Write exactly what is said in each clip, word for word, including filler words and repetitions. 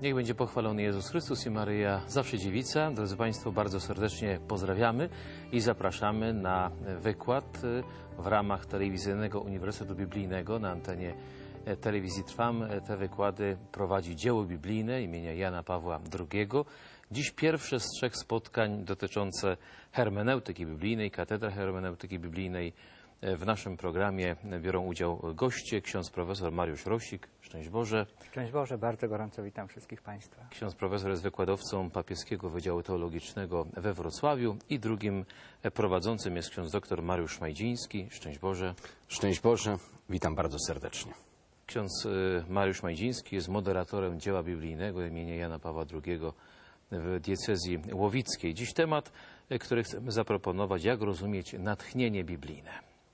Niech będzie pochwalony Jezus Chrystus i Maryja, zawsze dziewica. Drodzy Państwo, bardzo serdecznie pozdrawiamy i zapraszamy na wykład w ramach Telewizyjnego Uniwersytetu Biblijnego na antenie telewizji Trwam. Te wykłady prowadzi dzieło biblijne imienia Jana Pawła drugiego. Dziś pierwsze z trzech spotkań dotyczące hermeneutyki biblijnej, katedra hermeneutyki biblijnej. W naszym programie biorą udział goście, ksiądz profesor Mariusz Rosik. Szczęść Boże. Szczęść Boże, bardzo gorąco witam wszystkich Państwa. Ksiądz profesor jest wykładowcą papieskiego Wydziału Teologicznego we Wrocławiu i drugim prowadzącym jest ksiądz doktor Mariusz Majdziński. Szczęść Boże. Szczęść Boże, witam bardzo serdecznie. Ksiądz Mariusz Majdziński jest moderatorem dzieła biblijnego imienia Jana Pawła drugiego w diecezji łowickiej. Dziś temat, który chcemy zaproponować, jak rozumieć natchnienie biblijne.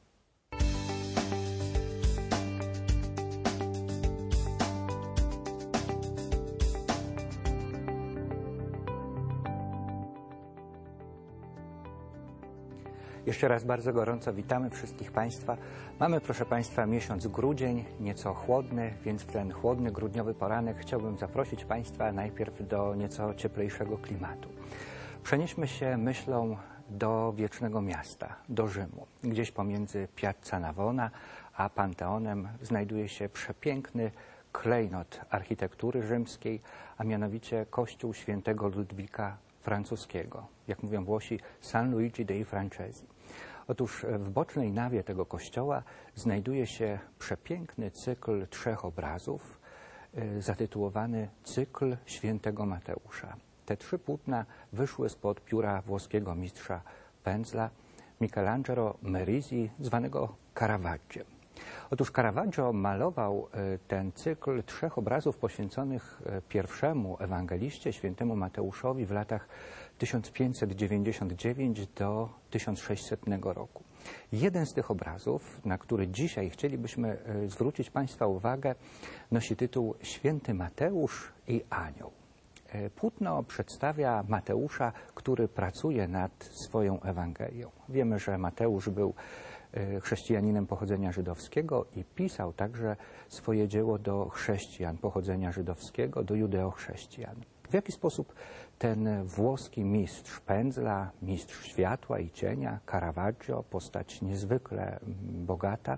Jeszcze raz bardzo gorąco witamy wszystkich Państwa. Mamy, proszę Państwa, miesiąc grudzień, nieco chłodny, więc w ten chłodny, grudniowy poranek chciałbym zaprosić Państwa najpierw do nieco cieplejszego klimatu. Przenieśmy się myślą do wiecznego miasta, do Rzymu. Gdzieś pomiędzy Piazza Navona a Panteonem znajduje się przepiękny klejnot architektury rzymskiej, a mianowicie kościół świętego Ludwika francuskiego, jak mówią Włosi, San Luigi dei Francesi. Otóż w bocznej nawie tego kościoła znajduje się przepiękny cykl trzech obrazów y, zatytułowany Cykl Świętego Mateusza. Te trzy płótna wyszły spod pióra włoskiego mistrza pędzla Michelangelo Merisi, zwanego Caravaggio. Otóż Caravaggio malował ten cykl trzech obrazów poświęconych pierwszemu ewangeliście, świętemu Mateuszowi, w latach tysiąc pięćset dziewięćdziesiąt dziewięć do tysiąc sześćsetnego roku. Jeden z tych obrazów, na który dzisiaj chcielibyśmy zwrócić Państwa uwagę, nosi tytuł Święty Mateusz i Anioł. Płótno przedstawia Mateusza, który pracuje nad swoją Ewangelią. Wiemy, że Mateusz był chrześcijaninem pochodzenia żydowskiego i pisał także swoje dzieło do chrześcijan pochodzenia żydowskiego, do judeochrześcijan. W jaki sposób ten włoski mistrz pędzla, mistrz światła i cienia, Caravaggio, postać niezwykle bogata,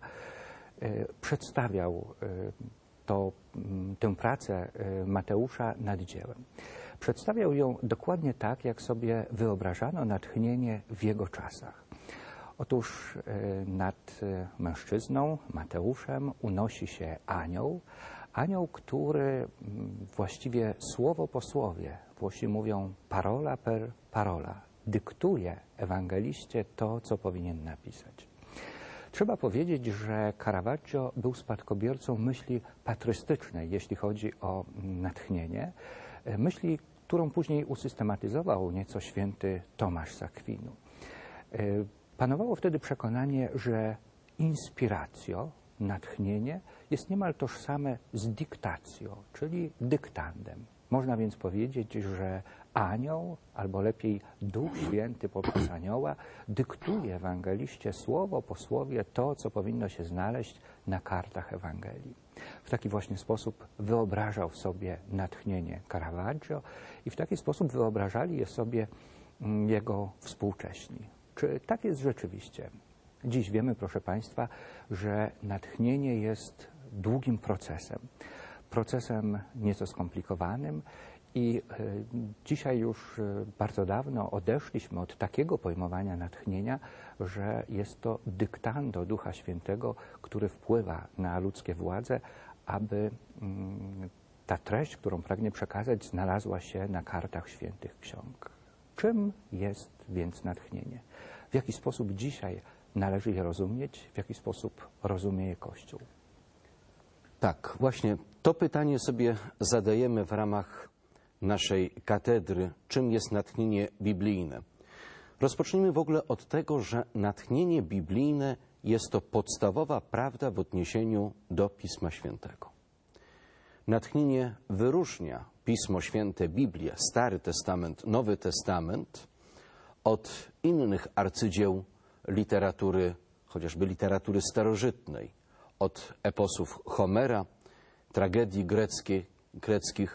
przedstawiał to, tę pracę Mateusza nad dziełem. Przedstawiał ją dokładnie tak, jak sobie wyobrażano natchnienie w jego czasach. Otóż nad mężczyzną, Mateuszem, unosi się anioł. Anioł, który właściwie słowo po słowie, Włosi mówią parola per parola, dyktuje ewangeliście to, co powinien napisać. Trzeba powiedzieć, że Caravaggio był spadkobiercą myśli patrystycznej, jeśli chodzi o natchnienie, myśli, którą później usystematyzował nieco święty Tomasz z Akwinu. Panowało wtedy przekonanie, że inspiratio, natchnienie, jest niemal tożsame z dictatio, czyli dyktandem. Można więc powiedzieć, że anioł, albo lepiej Duch Święty poprzez anioła, dyktuje ewangeliście słowo po słowie to, co powinno się znaleźć na kartach Ewangelii. W taki właśnie sposób wyobrażał sobie natchnienie Caravaggio i w taki sposób wyobrażali je sobie jego współcześni. Czy tak jest rzeczywiście? Dziś wiemy, proszę Państwa, że natchnienie jest długim procesem. Procesem nieco skomplikowanym i dzisiaj już bardzo dawno odeszliśmy od takiego pojmowania natchnienia, że jest to dyktando Ducha Świętego, który wpływa na ludzkie władze, aby ta treść, którą pragnie przekazać, znalazła się na kartach świętych ksiąg. Czym jest więc natchnienie? W jaki sposób dzisiaj należy je rozumieć? W jaki sposób rozumie je Kościół? Tak, właśnie to pytanie sobie zadajemy w ramach naszej katedry. Czym jest natchnienie biblijne? Rozpocznijmy w ogóle od tego, że natchnienie biblijne jest to podstawowa prawda w odniesieniu do Pisma Świętego. Natchnienie wyróżnia Pismo Święte, Biblię, Stary Testament, Nowy Testament od innych arcydzieł literatury, chociażby literatury starożytnej, od eposów Homera, tragedii greckie, greckich,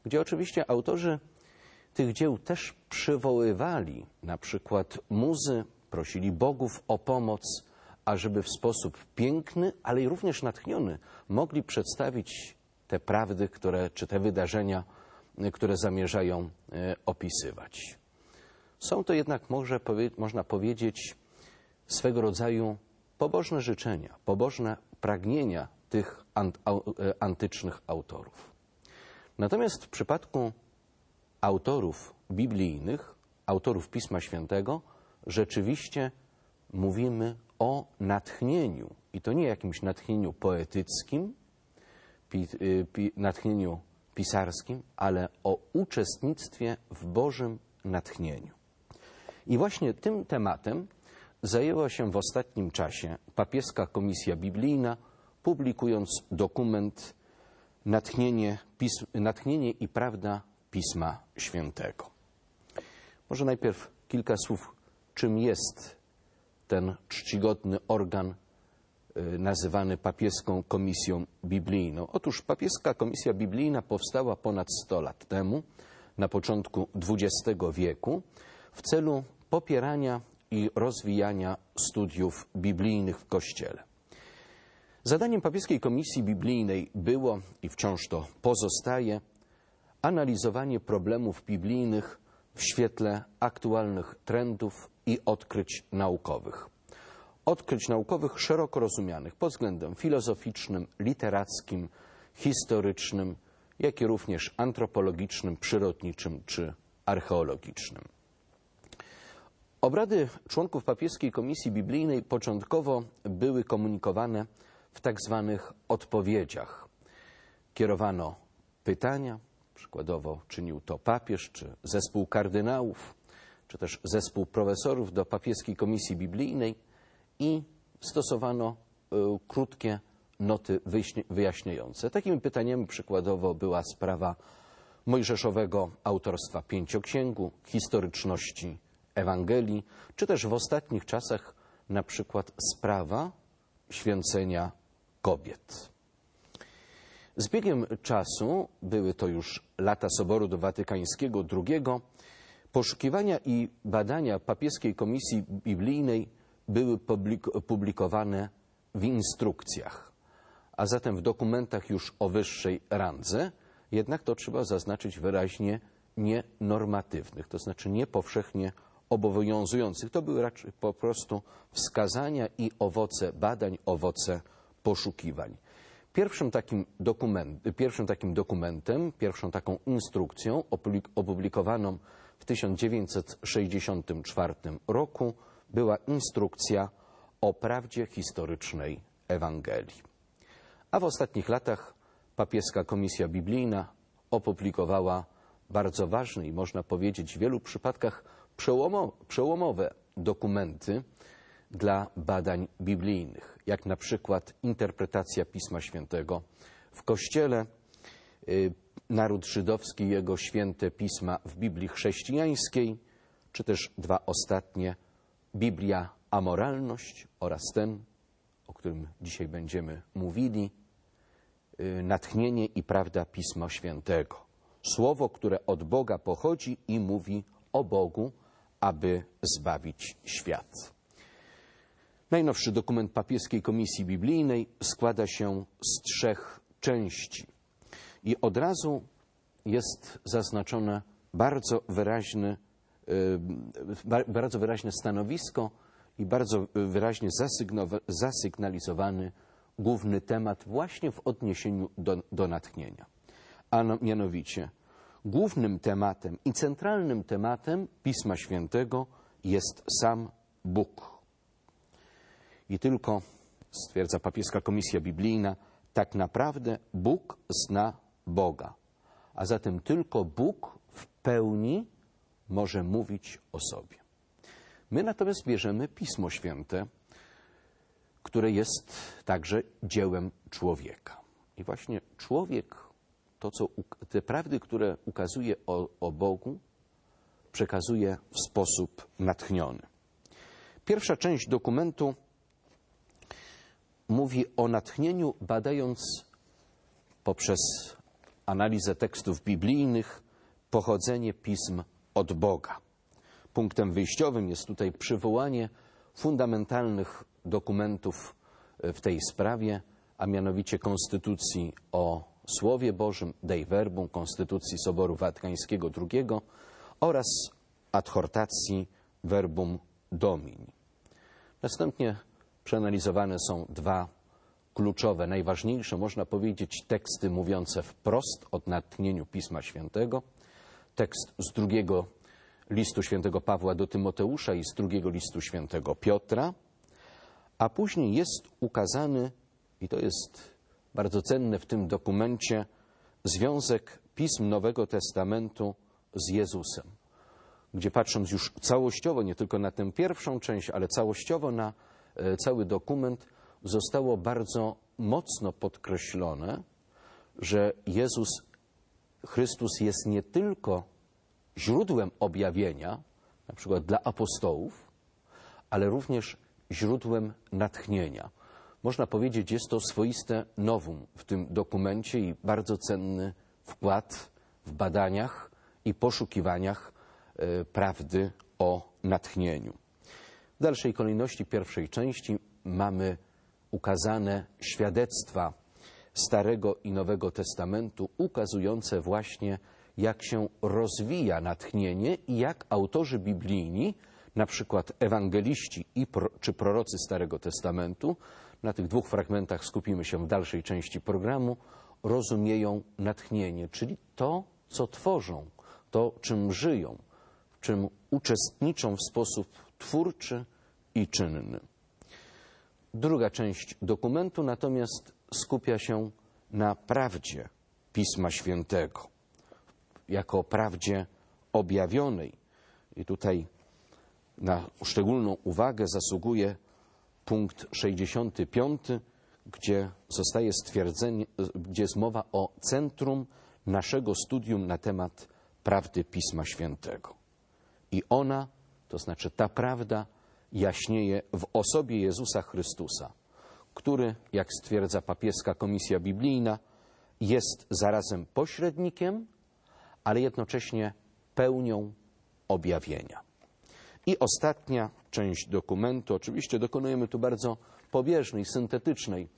gdzie oczywiście autorzy tych dzieł też przywoływali na przykład muzy, prosili bogów o pomoc, ażeby w sposób piękny, ale i również natchniony mogli przedstawić te prawdy, które, czy te wydarzenia, które zamierzają e, opisywać. Są to jednak, może, powie, można powiedzieć, swego rodzaju pobożne życzenia, pobożne pragnienia tych ant, au, antycznych autorów. Natomiast w przypadku autorów biblijnych, autorów Pisma Świętego, rzeczywiście mówimy o natchnieniu. I to nie jakimś natchnieniu poetyckim, pi, pi, natchnieniu pisarskim, ale o uczestnictwie w Bożym natchnieniu. I właśnie tym tematem zajęła się w ostatnim czasie papieska Komisja Biblijna, publikując dokument Natchnienie, pism, natchnienie i prawda Pisma Świętego. Może najpierw kilka słów, czym jest ten czcigodny organ y, nazywany papieską Komisją Biblijną. Otóż papieska Komisja Biblijna powstała ponad sto lat temu, na początku dwudziestego wieku, w celu popierania i rozwijania studiów biblijnych w Kościele. Zadaniem papieskiej Komisji Biblijnej było i wciąż to pozostaje analizowanie problemów biblijnych w świetle aktualnych trendów i odkryć naukowych. Odkryć naukowych szeroko rozumianych pod względem filozoficznym, literackim, historycznym, jak i również antropologicznym, przyrodniczym czy archeologicznym. Obrady członków papieskiej Komisji Biblijnej początkowo były komunikowane w tak zwanych odpowiedziach. Kierowano pytania, przykładowo czynił to papież, czy zespół kardynałów, czy też zespół profesorów do papieskiej Komisji Biblijnej i stosowano y, krótkie noty wyjaśniające. Takimi pytaniami przykładowo była sprawa mojżeszowego autorstwa pięcioksięgu, historyczności Ewangelii, czy też w ostatnich czasach na przykład sprawa święcenia kobiet. Z biegiem czasu, były to już lata Soboru Watykańskiego drugiego, poszukiwania i badania papieskiej Komisji Biblijnej były publikowane w instrukcjach, a zatem w dokumentach już o wyższej randze, jednak to trzeba zaznaczyć wyraźnie nienormatywnych, to znaczy nie powszechnie obowiązujących. To były raczej po prostu wskazania i owoce badań, owoce poszukiwań. Pierwszym takim, dokument, pierwszym takim dokumentem, pierwszą taką instrukcją opublikowaną w tysiąc dziewięćset sześćdziesiątym czwartym roku była instrukcja o prawdzie historycznej Ewangelii. A w ostatnich latach papieska Komisja Biblijna opublikowała bardzo ważne i można powiedzieć w wielu przypadkach przełomowe dokumenty dla badań biblijnych, jak na przykład interpretacja Pisma Świętego w Kościele, naród żydowski i jego święte pisma w Biblii chrześcijańskiej, czy też dwa ostatnie, Biblia Amoralność oraz ten, o którym dzisiaj będziemy mówili, Natchnienie i prawda Pisma Świętego. Słowo, które od Boga pochodzi i mówi o Bogu, aby zbawić świat. Najnowszy dokument papieskiej Komisji Biblijnej składa się z trzech części i od razu jest zaznaczone bardzo wyraźne, bardzo wyraźne stanowisko i bardzo wyraźnie zasygnalizowany główny temat właśnie w odniesieniu do, do natchnienia. A mianowicie głównym tematem i centralnym tematem Pisma Świętego jest sam Bóg. I tylko, stwierdza papieska Komisja Biblijna, tak naprawdę Bóg zna Boga. A zatem tylko Bóg w pełni może mówić o sobie. My natomiast bierzemy Pismo Święte, które jest także dziełem człowieka. I właśnie człowiek, to co, te prawdy, które ukazuje o, o Bogu, przekazuje w sposób natchniony. Pierwsza część dokumentu mówi o natchnieniu, badając poprzez analizę tekstów biblijnych, pochodzenie pism od Boga. Punktem wyjściowym jest tutaj przywołanie fundamentalnych dokumentów w tej sprawie, a mianowicie Konstytucji o Słowie Bożym, Dei Verbum, Konstytucji Soboru Watykańskiego drugiego oraz adhortacji Verbum Domini. Następnie przeanalizowane są dwa kluczowe, najważniejsze, można powiedzieć, teksty mówiące wprost o natchnieniu Pisma Świętego. Tekst z drugiego listu świętego Pawła do Tymoteusza i z drugiego listu świętego Piotra, a później jest ukazany, i to jest bardzo cenne w tym dokumencie, związek pism Nowego Testamentu z Jezusem, gdzie patrząc już całościowo, nie tylko na tę pierwszą część, ale całościowo na e, cały dokument, zostało bardzo mocno podkreślone, że Jezus Chrystus jest nie tylko źródłem objawienia, na przykład dla apostołów, ale również źródłem natchnienia. Można powiedzieć, jest to swoiste novum w tym dokumencie i bardzo cenny wkład w badaniach i poszukiwaniach e, prawdy o natchnieniu. W dalszej kolejności pierwszej części mamy ukazane świadectwa Starego i Nowego Testamentu, ukazujące właśnie, jak się rozwija natchnienie i jak autorzy biblijni, na przykład ewangeliści i pro, czy prorocy Starego Testamentu, na tych dwóch fragmentach skupimy się w dalszej części programu, rozumieją natchnienie, czyli to, co tworzą, to, czym żyją, w czym uczestniczą w sposób twórczy i czynny. Druga część dokumentu natomiast skupia się na prawdzie Pisma Świętego, jako prawdzie objawionej. I tutaj na szczególną uwagę zasługuje punkt sześćdziesiąty piąty, gdzie zostaje stwierdzenie, gdzie jest mowa o centrum naszego studium na temat prawdy Pisma Świętego. I ona, to znaczy ta prawda, jaśnieje w osobie Jezusa Chrystusa, który, jak stwierdza papieska Komisja Biblijna, jest zarazem pośrednikiem, ale jednocześnie pełnią objawienia. I ostatnia część dokumentu, oczywiście dokonujemy tu bardzo pobieżnej, syntetycznej,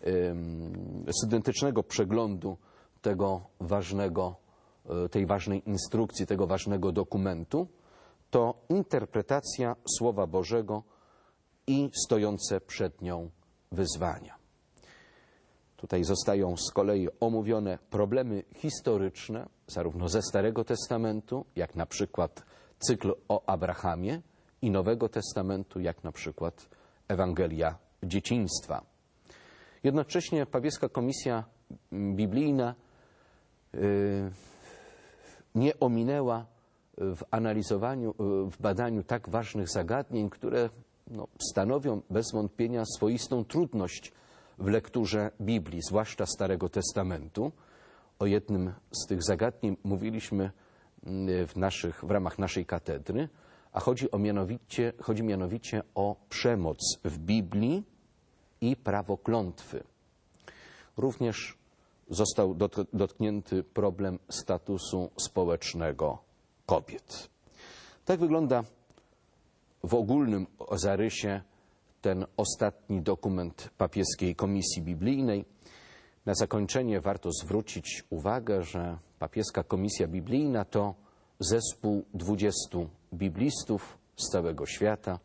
yy, syntetycznego przeglądu tego ważnego, yy, tej ważnej instrukcji, tego ważnego dokumentu, to interpretacja Słowa Bożego i stojące przed nią wyzwania. Tutaj zostają z kolei omówione problemy historyczne, zarówno ze Starego Testamentu, jak na przykład cykl o Abrahamie, i Nowego Testamentu, jak na przykład Ewangelia Dzieciństwa. Jednocześnie papieska Komisja Biblijna yy, nie ominęła w analizowaniu, w badaniu tak ważnych zagadnień, które no, stanowią bez wątpienia swoistą trudność w lekturze Biblii, zwłaszcza Starego Testamentu. O jednym z tych zagadnień mówiliśmy w, naszych, w ramach naszej katedry, a chodzi, o mianowicie, chodzi mianowicie o przemoc w Biblii i prawo klątwy. Również został dotknięty problem statusu społecznego kobiet. Tak wygląda w ogólnym zarysie ten ostatni dokument papieskiej Komisji Biblijnej. Na zakończenie warto zwrócić uwagę, że papieska Komisja Biblijna to zespół dwudziestu biblistów z całego świata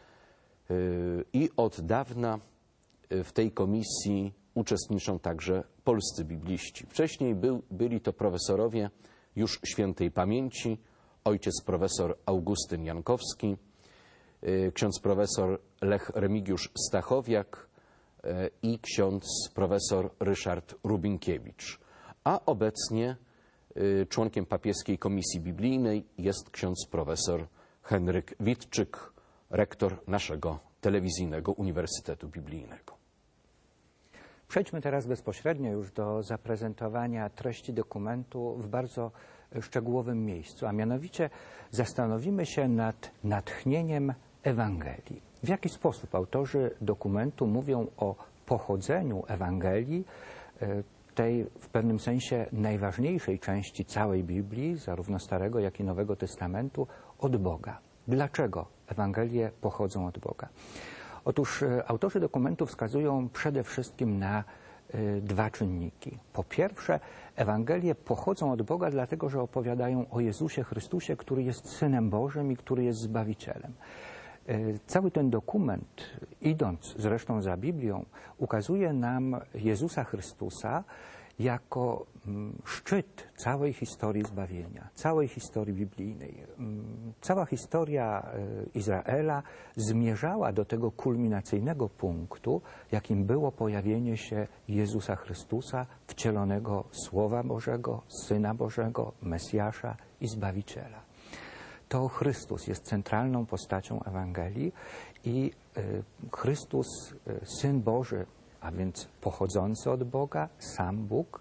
i od dawna w tej komisji uczestniczą także polscy bibliści. Wcześniej był, byli to profesorowie już świętej pamięci, ojciec profesor Augustyn Jankowski, ksiądz profesor Lech Remigiusz Stachowiak i ksiądz profesor Ryszard Rubinkiewicz. A obecnie członkiem papieskiej Komisji Biblijnej jest ksiądz profesor Henryk Witczyk, rektor naszego telewizyjnego Uniwersytetu Biblijnego. Przejdźmy teraz bezpośrednio już do zaprezentowania treści dokumentu w bardzo szczegółowym miejscu, a mianowicie zastanowimy się nad natchnieniem Ewangelii. W jaki sposób autorzy dokumentu mówią o pochodzeniu Ewangelii, tej w pewnym sensie najważniejszej części całej Biblii, zarówno Starego, jak i Nowego Testamentu, od Boga. Dlaczego Ewangelie pochodzą od Boga? Otóż autorzy dokumentu wskazują przede wszystkim na y, dwa czynniki. Po pierwsze, Ewangelie pochodzą od Boga, dlatego że opowiadają o Jezusie Chrystusie, który jest Synem Bożym i który jest Zbawicielem. Y, cały ten dokument, idąc zresztą za Biblią, ukazuje nam Jezusa Chrystusa jako mm, szczyt całej historii zbawienia, całej historii biblijnej. Mm, cała historia y, Izraela zmierzała do tego kulminacyjnego punktu, jakim było pojawienie się Jezusa Chrystusa, wcielonego Słowa Bożego, Syna Bożego, Mesjasza i Zbawiciela. To Chrystus jest centralną postacią Ewangelii i y, Chrystus, y, Syn Boży, a więc pochodzący od Boga, sam Bóg,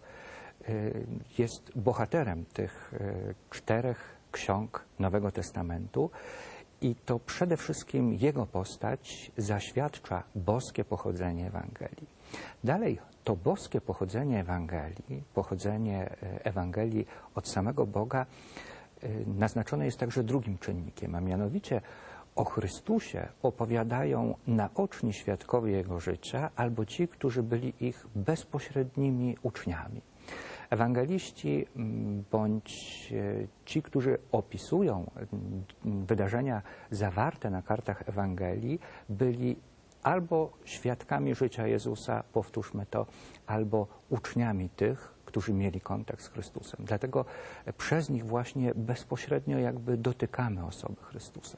jest bohaterem tych czterech ksiąg Nowego Testamentu i to przede wszystkim Jego postać zaświadcza boskie pochodzenie Ewangelii. Dalej, to boskie pochodzenie Ewangelii, pochodzenie Ewangelii od samego Boga naznaczone jest także drugim czynnikiem, a mianowicie o Chrystusie opowiadają naoczni świadkowie Jego życia albo ci, którzy byli ich bezpośrednimi uczniami. Ewangeliści bądź ci, którzy opisują wydarzenia zawarte na kartach Ewangelii, byli albo świadkami życia Jezusa, powtórzmy to, albo uczniami tych, którzy mieli kontakt z Chrystusem. Dlatego przez nich właśnie bezpośrednio jakby dotykamy osoby Chrystusa.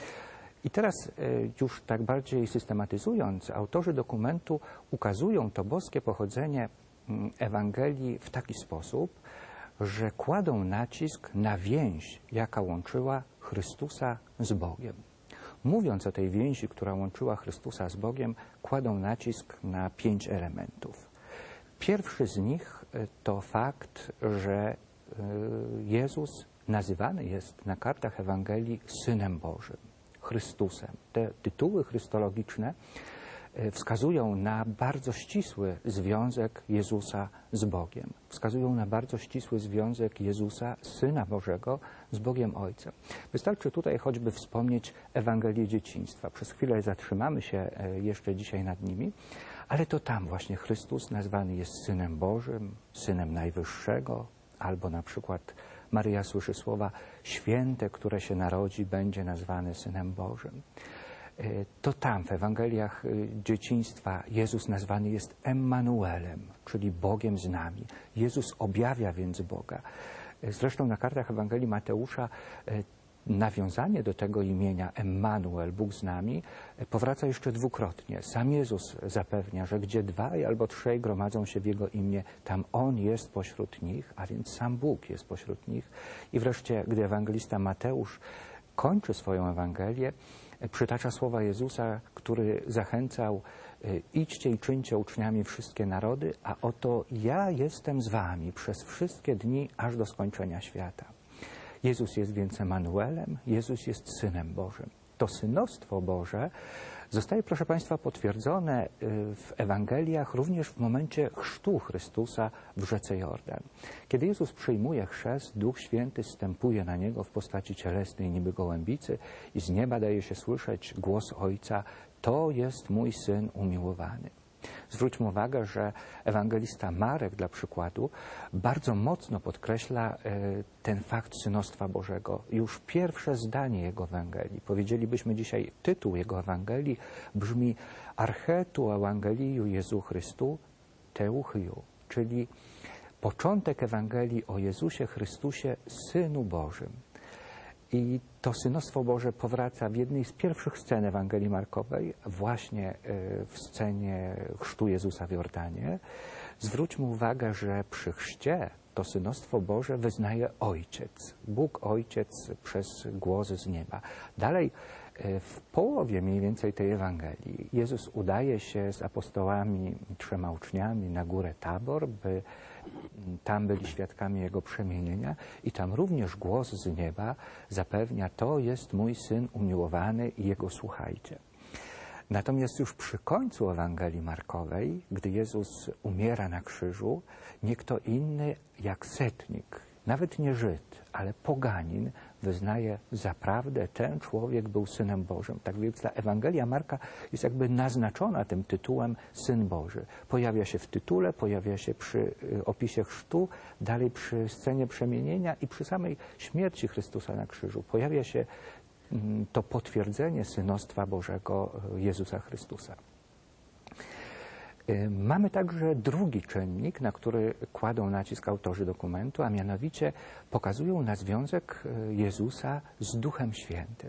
I teraz już tak bardziej systematyzując, autorzy dokumentu ukazują to boskie pochodzenie Ewangelii w taki sposób, że kładą nacisk na więź, jaka łączyła Chrystusa z Bogiem. Mówiąc o tej więzi, która łączyła Chrystusa z Bogiem, kładą nacisk na pięć elementów. Pierwszy z nich to fakt, że Jezus nazywany jest na kartach Ewangelii Synem Bożym, Chrystusem. Te tytuły chrystologiczne wskazują na bardzo ścisły związek Jezusa z Bogiem. Wskazują na bardzo ścisły związek Jezusa, Syna Bożego, z Bogiem Ojcem. Wystarczy tutaj choćby wspomnieć Ewangelię dzieciństwa. Przez chwilę zatrzymamy się jeszcze dzisiaj nad nimi, ale to tam właśnie Chrystus nazwany jest Synem Bożym, Synem Najwyższego, albo na przykład Maryja słyszy słowa: święte, które się narodzi, będzie nazwane Synem Bożym. To tam w Ewangeliach dzieciństwa Jezus nazwany jest Emmanuelem, czyli Bogiem z nami. Jezus objawia więc Boga. Zresztą na kartach Ewangelii Mateusza nawiązanie do tego imienia Emmanuel, Bóg z nami, powraca jeszcze dwukrotnie. Sam Jezus zapewnia, że gdzie dwaj albo trzej gromadzą się w Jego imię, tam On jest pośród nich, a więc sam Bóg jest pośród nich. I wreszcie, gdy ewangelista Mateusz kończy swoją Ewangelię, przytacza słowa Jezusa, który zachęcał: idźcie i czyńcie uczniami wszystkie narody, a oto ja jestem z wami przez wszystkie dni, aż do skończenia świata. Jezus jest więc Emanuelem, Jezus jest Synem Bożym. To synostwo Boże zostaje, proszę Państwa, potwierdzone w Ewangeliach również w momencie chrztu Chrystusa w rzece Jordan. Kiedy Jezus przyjmuje chrzest, Duch Święty zstępuje na Niego w postaci cielesnej niby gołębicy i z nieba daje się słyszeć głos Ojca: to jest mój Syn umiłowany. Zwróćmy uwagę, że ewangelista Marek dla przykładu bardzo mocno podkreśla ten fakt synostwa Bożego. Już pierwsze zdanie jego Ewangelii, powiedzielibyśmy dzisiaj tytuł jego Ewangelii, brzmi Archetu Ewangeliu Jezu Chrystu Teuchiu, czyli początek Ewangelii o Jezusie Chrystusie, Synu Bożym. I to synostwo Boże powraca w jednej z pierwszych scen Ewangelii Markowej, właśnie w scenie chrztu Jezusa w Jordanie. Zwróćmy uwagę, że przy chrzcie to synostwo Boże wyznaje Ojciec, Bóg Ojciec przez głos z nieba. Dalej, w połowie mniej więcej tej Ewangelii Jezus udaje się z apostołami, trzema uczniami na górę Tabor, by tam byli świadkami Jego przemienienia i tam również głos z nieba zapewnia: to jest mój Syn umiłowany i Jego słuchajcie. Natomiast już przy końcu Ewangelii Markowej, gdy Jezus umiera na krzyżu, nie kto inny jak setnik, nawet nie Żyd, ale poganin, wyznaje zaprawdę, ten człowiek był Synem Bożym. Tak więc ta Ewangelia Marka jest jakby naznaczona tym tytułem Syn Boży. Pojawia się w tytule, pojawia się przy opisie chrztu, dalej przy scenie przemienienia i przy samej śmierci Chrystusa na krzyżu. Pojawia się to potwierdzenie synostwa Bożego Jezusa Chrystusa. Mamy także drugi czynnik, na który kładą nacisk autorzy dokumentu, a mianowicie pokazują na związek Jezusa z Duchem Świętym.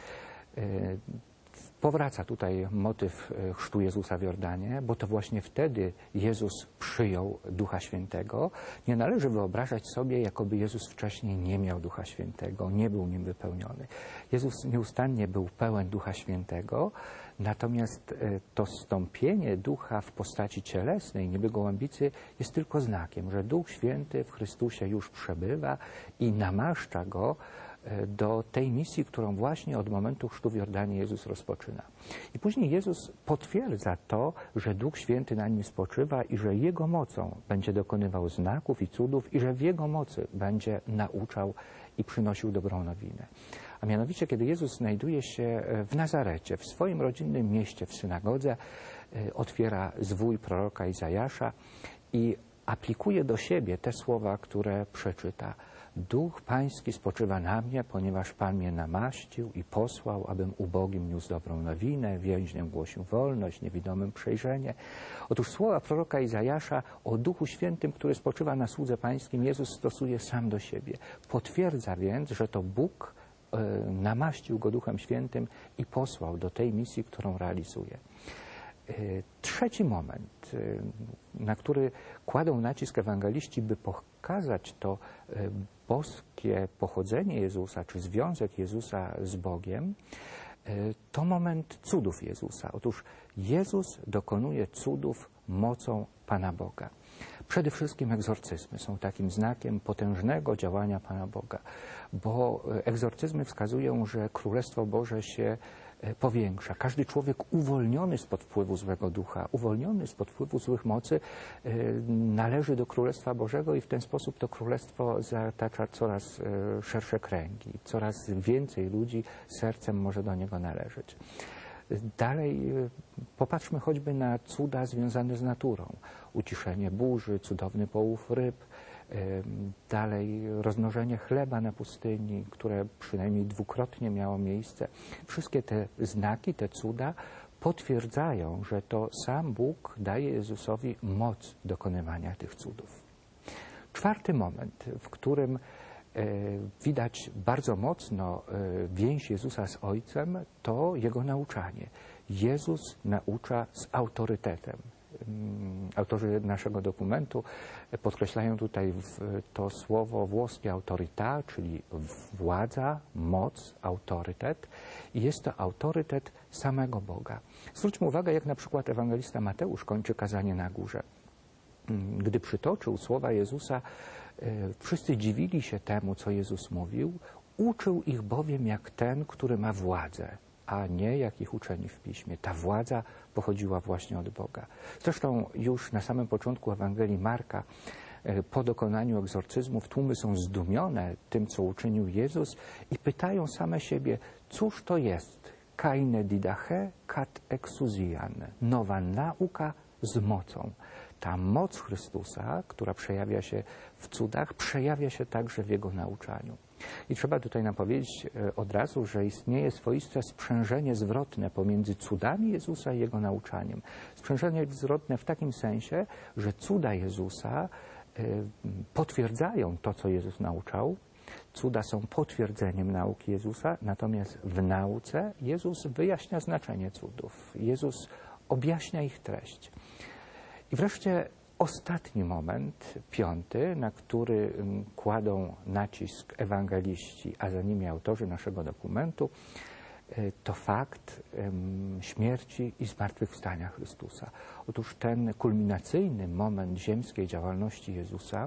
Powraca tutaj motyw chrztu Jezusa w Jordanie, bo to właśnie wtedy Jezus przyjął Ducha Świętego. Nie należy wyobrażać sobie, jakoby Jezus wcześniej nie miał Ducha Świętego, nie był nim wypełniony. Jezus nieustannie był pełen Ducha Świętego, natomiast to zstąpienie Ducha w postaci cielesnej, niby gołębicy, jest tylko znakiem, że Duch Święty w Chrystusie już przebywa i namaszcza Go do tej misji, którą właśnie od momentu chrztu w Jordanie Jezus rozpoczyna. I później Jezus potwierdza to, że Duch Święty na nim spoczywa i że Jego mocą będzie dokonywał znaków i cudów i że w Jego mocy będzie nauczał i przynosił dobrą nowinę. A mianowicie, kiedy Jezus znajduje się w Nazarecie, w swoim rodzinnym mieście, w synagodze, otwiera zwój proroka Izajasza i aplikuje do siebie te słowa, które przeczyta. Duch Pański spoczywa na mnie, ponieważ Pan mnie namaścił i posłał, abym ubogim niósł dobrą nowinę, więźniom głosił wolność, niewidomym przejrzenie. Otóż słowa proroka Izajasza o Duchu Świętym, który spoczywa na słudze Pańskim, Jezus stosuje sam do siebie. Potwierdza więc, że to Bóg y, namaścił Go Duchem Świętym i posłał do tej misji, którą realizuje. Trzeci moment, na który kładą nacisk ewangeliści, by pokazać to boskie pochodzenie Jezusa, czy związek Jezusa z Bogiem, to moment cudów Jezusa. Otóż Jezus dokonuje cudów mocą Pana Boga. Przede wszystkim egzorcyzmy są takim znakiem potężnego działania Pana Boga, bo egzorcyzmy wskazują, że Królestwo Boże się powiększa. Każdy człowiek uwolniony spod wpływu złego ducha, uwolniony spod wpływu złych mocy, należy do Królestwa Bożego i w ten sposób to Królestwo zatacza coraz szersze kręgi. Coraz więcej ludzi sercem może do niego należeć. Dalej popatrzmy choćby na cuda związane z naturą. Uciszenie burzy, cudowny połów ryb, dalej rozmnożenie chleba na pustyni, które przynajmniej dwukrotnie miało miejsce. Wszystkie te znaki, te cuda potwierdzają, że to sam Bóg daje Jezusowi moc dokonywania tych cudów. Czwarty moment, w którym widać bardzo mocno więź Jezusa z Ojcem, to Jego nauczanie. Jezus naucza z autorytetem. Autorzy naszego dokumentu podkreślają tutaj to słowo włoskie autorità, czyli władza, moc, autorytet. I jest to autorytet samego Boga. Zwróćmy uwagę, jak na przykład ewangelista Mateusz kończy kazanie na górze. Gdy przytoczył słowa Jezusa, wszyscy dziwili się temu, co Jezus mówił. Uczył ich bowiem jak ten, który ma władzę, a nie jak ich uczeni w Piśmie. Ta władza pochodziła właśnie od Boga. Zresztą już na samym początku Ewangelii Marka, po dokonaniu egzorcyzmów, tłumy są zdumione tym, co uczynił Jezus i pytają same siebie, cóż to jest? Kaine didache kat exousian. Nowa nauka z mocą. Ta moc Chrystusa, która przejawia się w cudach, przejawia się także w Jego nauczaniu. I trzeba tutaj nam powiedzieć od razu, że istnieje swoiste sprzężenie zwrotne pomiędzy cudami Jezusa i Jego nauczaniem. Sprzężenie zwrotne w takim sensie, że cuda Jezusa potwierdzają to, co Jezus nauczał. Cuda są potwierdzeniem nauki Jezusa, natomiast w nauce Jezus wyjaśnia znaczenie cudów. Jezus objaśnia ich treść. I wreszcie ostatni moment, piąty, na który kładą nacisk ewangeliści, a za nimi autorzy naszego dokumentu, to fakt śmierci i zmartwychwstania Chrystusa. Otóż ten kulminacyjny moment ziemskiej działalności Jezusa,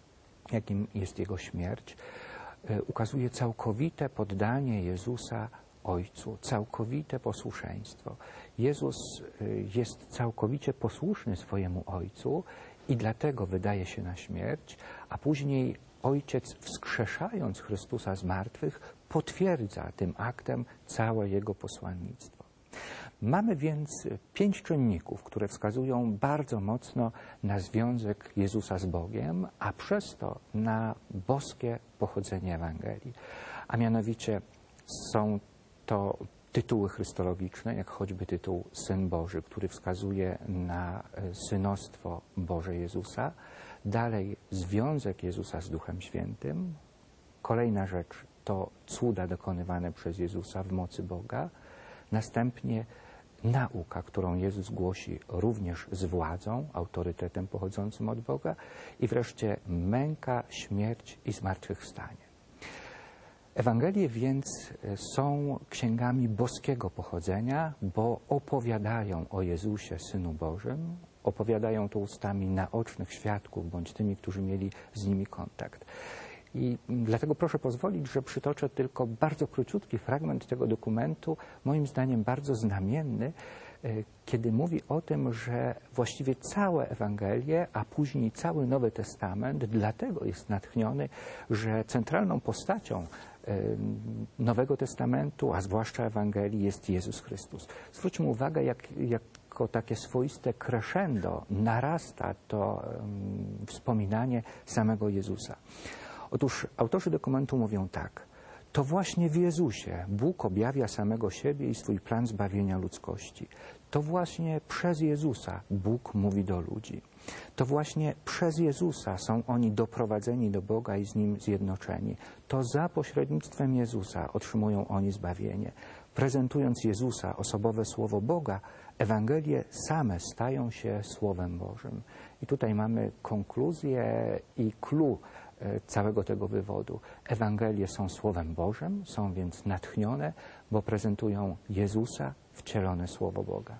jakim jest Jego śmierć, ukazuje całkowite poddanie Jezusa Ojcu, całkowite posłuszeństwo. Jezus y, jest całkowicie posłuszny swojemu Ojcu i dlatego wydaje się na śmierć, a później Ojciec, wskrzeszając Chrystusa z martwych, potwierdza tym aktem całe Jego posłannictwo. Mamy więc pięć czynników, które wskazują bardzo mocno na związek Jezusa z Bogiem, a przez to na boskie pochodzenie Ewangelii. A mianowicie są to tytuły chrystologiczne, jak choćby tytuł Syn Boży, który wskazuje na synostwo Boże Jezusa. Dalej związek Jezusa z Duchem Świętym. Kolejna rzecz to cuda dokonywane przez Jezusa w mocy Boga. Następnie nauka, którą Jezus głosi również z władzą, autorytetem pochodzącym od Boga. I wreszcie męka, śmierć i zmartwychwstanie. Ewangelie więc są księgami boskiego pochodzenia, bo opowiadają o Jezusie, Synu Bożym, opowiadają to ustami naocznych świadków, bądź tymi, którzy mieli z nimi kontakt. I dlatego proszę pozwolić, że przytoczę tylko bardzo króciutki fragment tego dokumentu, moim zdaniem bardzo znamienny, kiedy mówi o tym, że właściwie całe Ewangelie, a później cały Nowy Testament dlatego jest natchniony, że centralną postacią Nowego Testamentu, a zwłaszcza Ewangelii, jest Jezus Chrystus. Zwróćmy uwagę, jak, jako takie swoiste crescendo narasta to um, wspominanie samego Jezusa. Otóż autorzy dokumentu mówią tak. To właśnie w Jezusie Bóg objawia samego siebie i swój plan zbawienia ludzkości. To właśnie przez Jezusa Bóg mówi do ludzi. To właśnie przez Jezusa są oni doprowadzeni do Boga i z Nim zjednoczeni. To za pośrednictwem Jezusa otrzymują oni zbawienie. Prezentując Jezusa, osobowe Słowo Boga, Ewangelie same stają się Słowem Bożym. I tutaj mamy konkluzję i clue całego tego wywodu. Ewangelie są Słowem Bożym, są więc natchnione, bo prezentują Jezusa, wcielone Słowo Boga.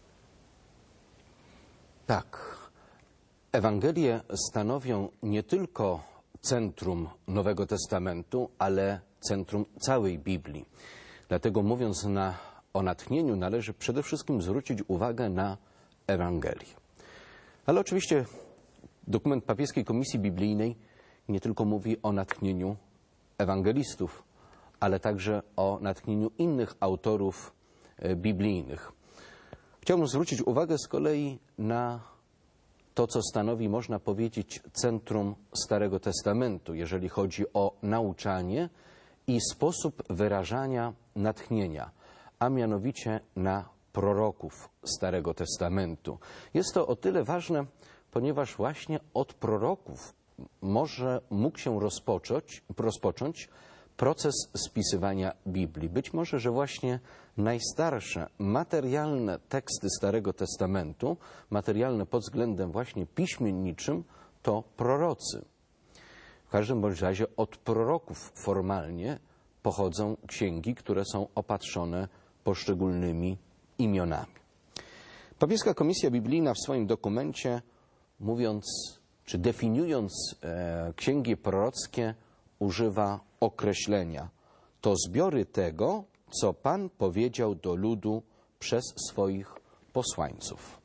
Tak. Ewangelie stanowią nie tylko centrum Nowego Testamentu, ale centrum całej Biblii. Dlatego mówiąc na, o natchnieniu, należy przede wszystkim zwrócić uwagę na Ewangelię. Ale oczywiście dokument Papieskiej Komisji Biblijnej nie tylko mówi o natchnieniu ewangelistów, ale także o natchnieniu innych autorów biblijnych. Chciałbym zwrócić uwagę z kolei na to, co stanowi, można powiedzieć, centrum Starego Testamentu, jeżeli chodzi o nauczanie i sposób wyrażania natchnienia, a mianowicie na proroków Starego Testamentu. Jest to o tyle ważne, ponieważ właśnie od proroków może mógł się rozpocząć, rozpocząć proces spisywania Biblii. Być może, że właśnie najstarsze materialne teksty Starego Testamentu, materialne pod względem właśnie piśmienniczym, to prorocy. W każdym bądź razie od proroków formalnie pochodzą księgi, które są opatrzone poszczególnymi imionami. Papieska Komisja Biblijna w swoim dokumencie, mówiąc czy definiując e, księgi prorockie, używa określenia: to zbiory tego, co Pan powiedział do ludu przez swoich posłańców.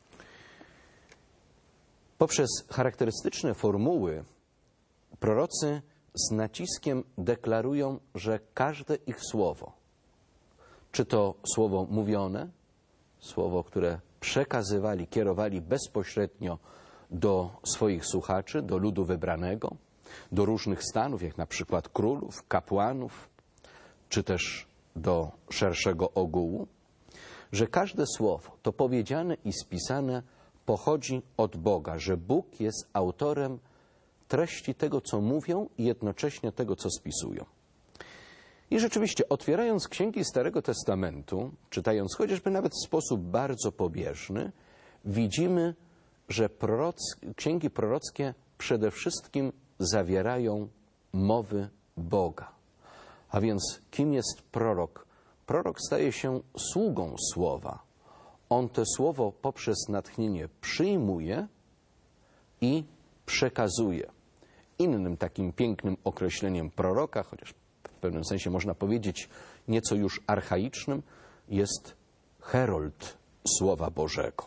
Poprzez charakterystyczne formuły prorocy z naciskiem deklarują, że każde ich słowo, czy to słowo mówione, słowo, które przekazywali, kierowali bezpośrednio do swoich słuchaczy, do ludu wybranego, do różnych stanów, jak na przykład królów, kapłanów, czy też do szerszego ogółu, że każde słowo, to powiedziane i spisane, pochodzi od Boga, że Bóg jest autorem treści tego, co mówią i jednocześnie tego, co spisują. I rzeczywiście, otwierając księgi Starego Testamentu, czytając chociażby nawet w sposób bardzo pobieżny, widzimy, że proroc, księgi prorockie przede wszystkim zawierają mowy Boga. A więc kim jest prorok? Prorok staje się sługą słowa. On to słowo poprzez natchnienie przyjmuje i przekazuje. Innym takim pięknym określeniem proroka, chociaż w pewnym sensie można powiedzieć nieco już archaicznym, jest herold Słowa Bożego.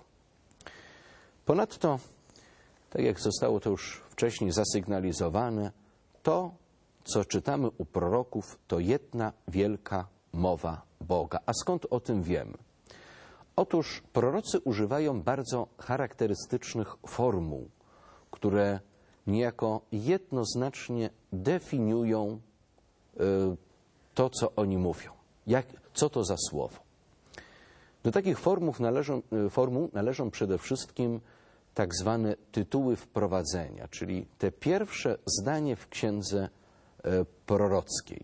Ponadto, tak jak zostało to już wcześniej zasygnalizowane, to, co czytamy u proroków, to jedna wielka mowa Boga. A skąd o tym wiemy? Otóż prorocy używają bardzo charakterystycznych formuł, które niejako jednoznacznie definiują y, to, co oni mówią. Jak, co to za słowo? Do takich formuł należą, y, formuł należą przede wszystkim tak zwane tytuły wprowadzenia, czyli te pierwsze zdanie w księdze y, prorockiej.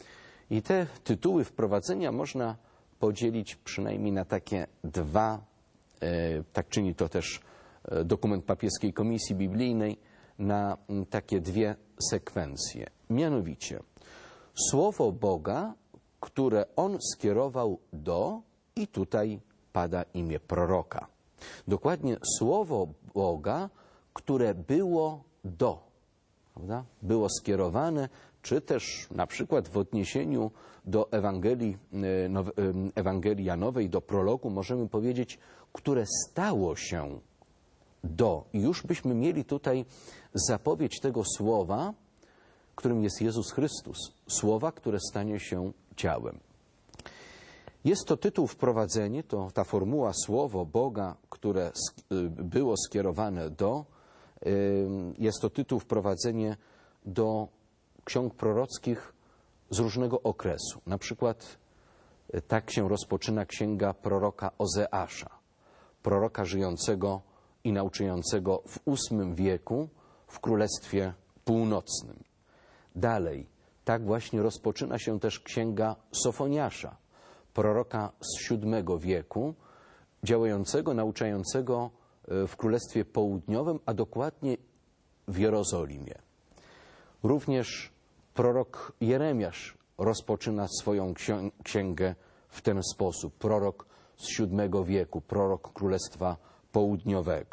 I te tytuły wprowadzenia można podzielić przynajmniej na takie dwa, y, tak czyni to też y, dokument papieskiej Komisji Biblijnej, na takie dwie sekwencje. Mianowicie Słowo Boga, które On skierował do, i tutaj pada imię proroka. Dokładnie Słowo Boga, które było do, prawda? Było skierowane, czy też na przykład w odniesieniu do Ewangelii, Ewangelii Janowej, do prologu, możemy powiedzieć, które stało się do. I już byśmy mieli tutaj zapowiedź tego słowa, którym jest Jezus Chrystus. Słowa, które stanie się ciałem. Jest to tytuł wprowadzenie, to ta formuła Słowo Boga, które było skierowane do, jest to tytuł wprowadzenie do ksiąg prorockich z różnego okresu. Na przykład tak się rozpoczyna księga proroka Ozeasza, proroka żyjącego i nauczającego w ósmym wieku w Królestwie Północnym. Dalej, tak właśnie rozpoczyna się też księga Sofoniasza, proroka z siódmego wieku, działającego, nauczającego w Królestwie Południowym, a dokładnie w Jerozolimie. Również prorok Jeremiasz rozpoczyna swoją księgę w ten sposób. Prorok z siódmego wieku, prorok Królestwa Południowego.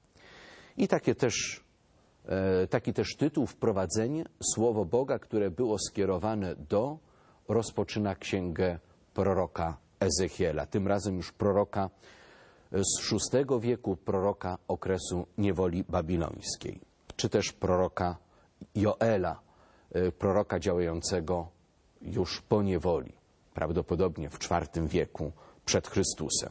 I takie też, e, taki też tytuł, wprowadzenie, Słowo Boga, które było skierowane do, rozpoczyna księgę proroka Ezechiela. Tym razem już proroka z szóstego wieku, proroka okresu niewoli babilońskiej. Czy też proroka Joela, e, proroka działającego już po niewoli, prawdopodobnie w czwartym wieku przed Chrystusem.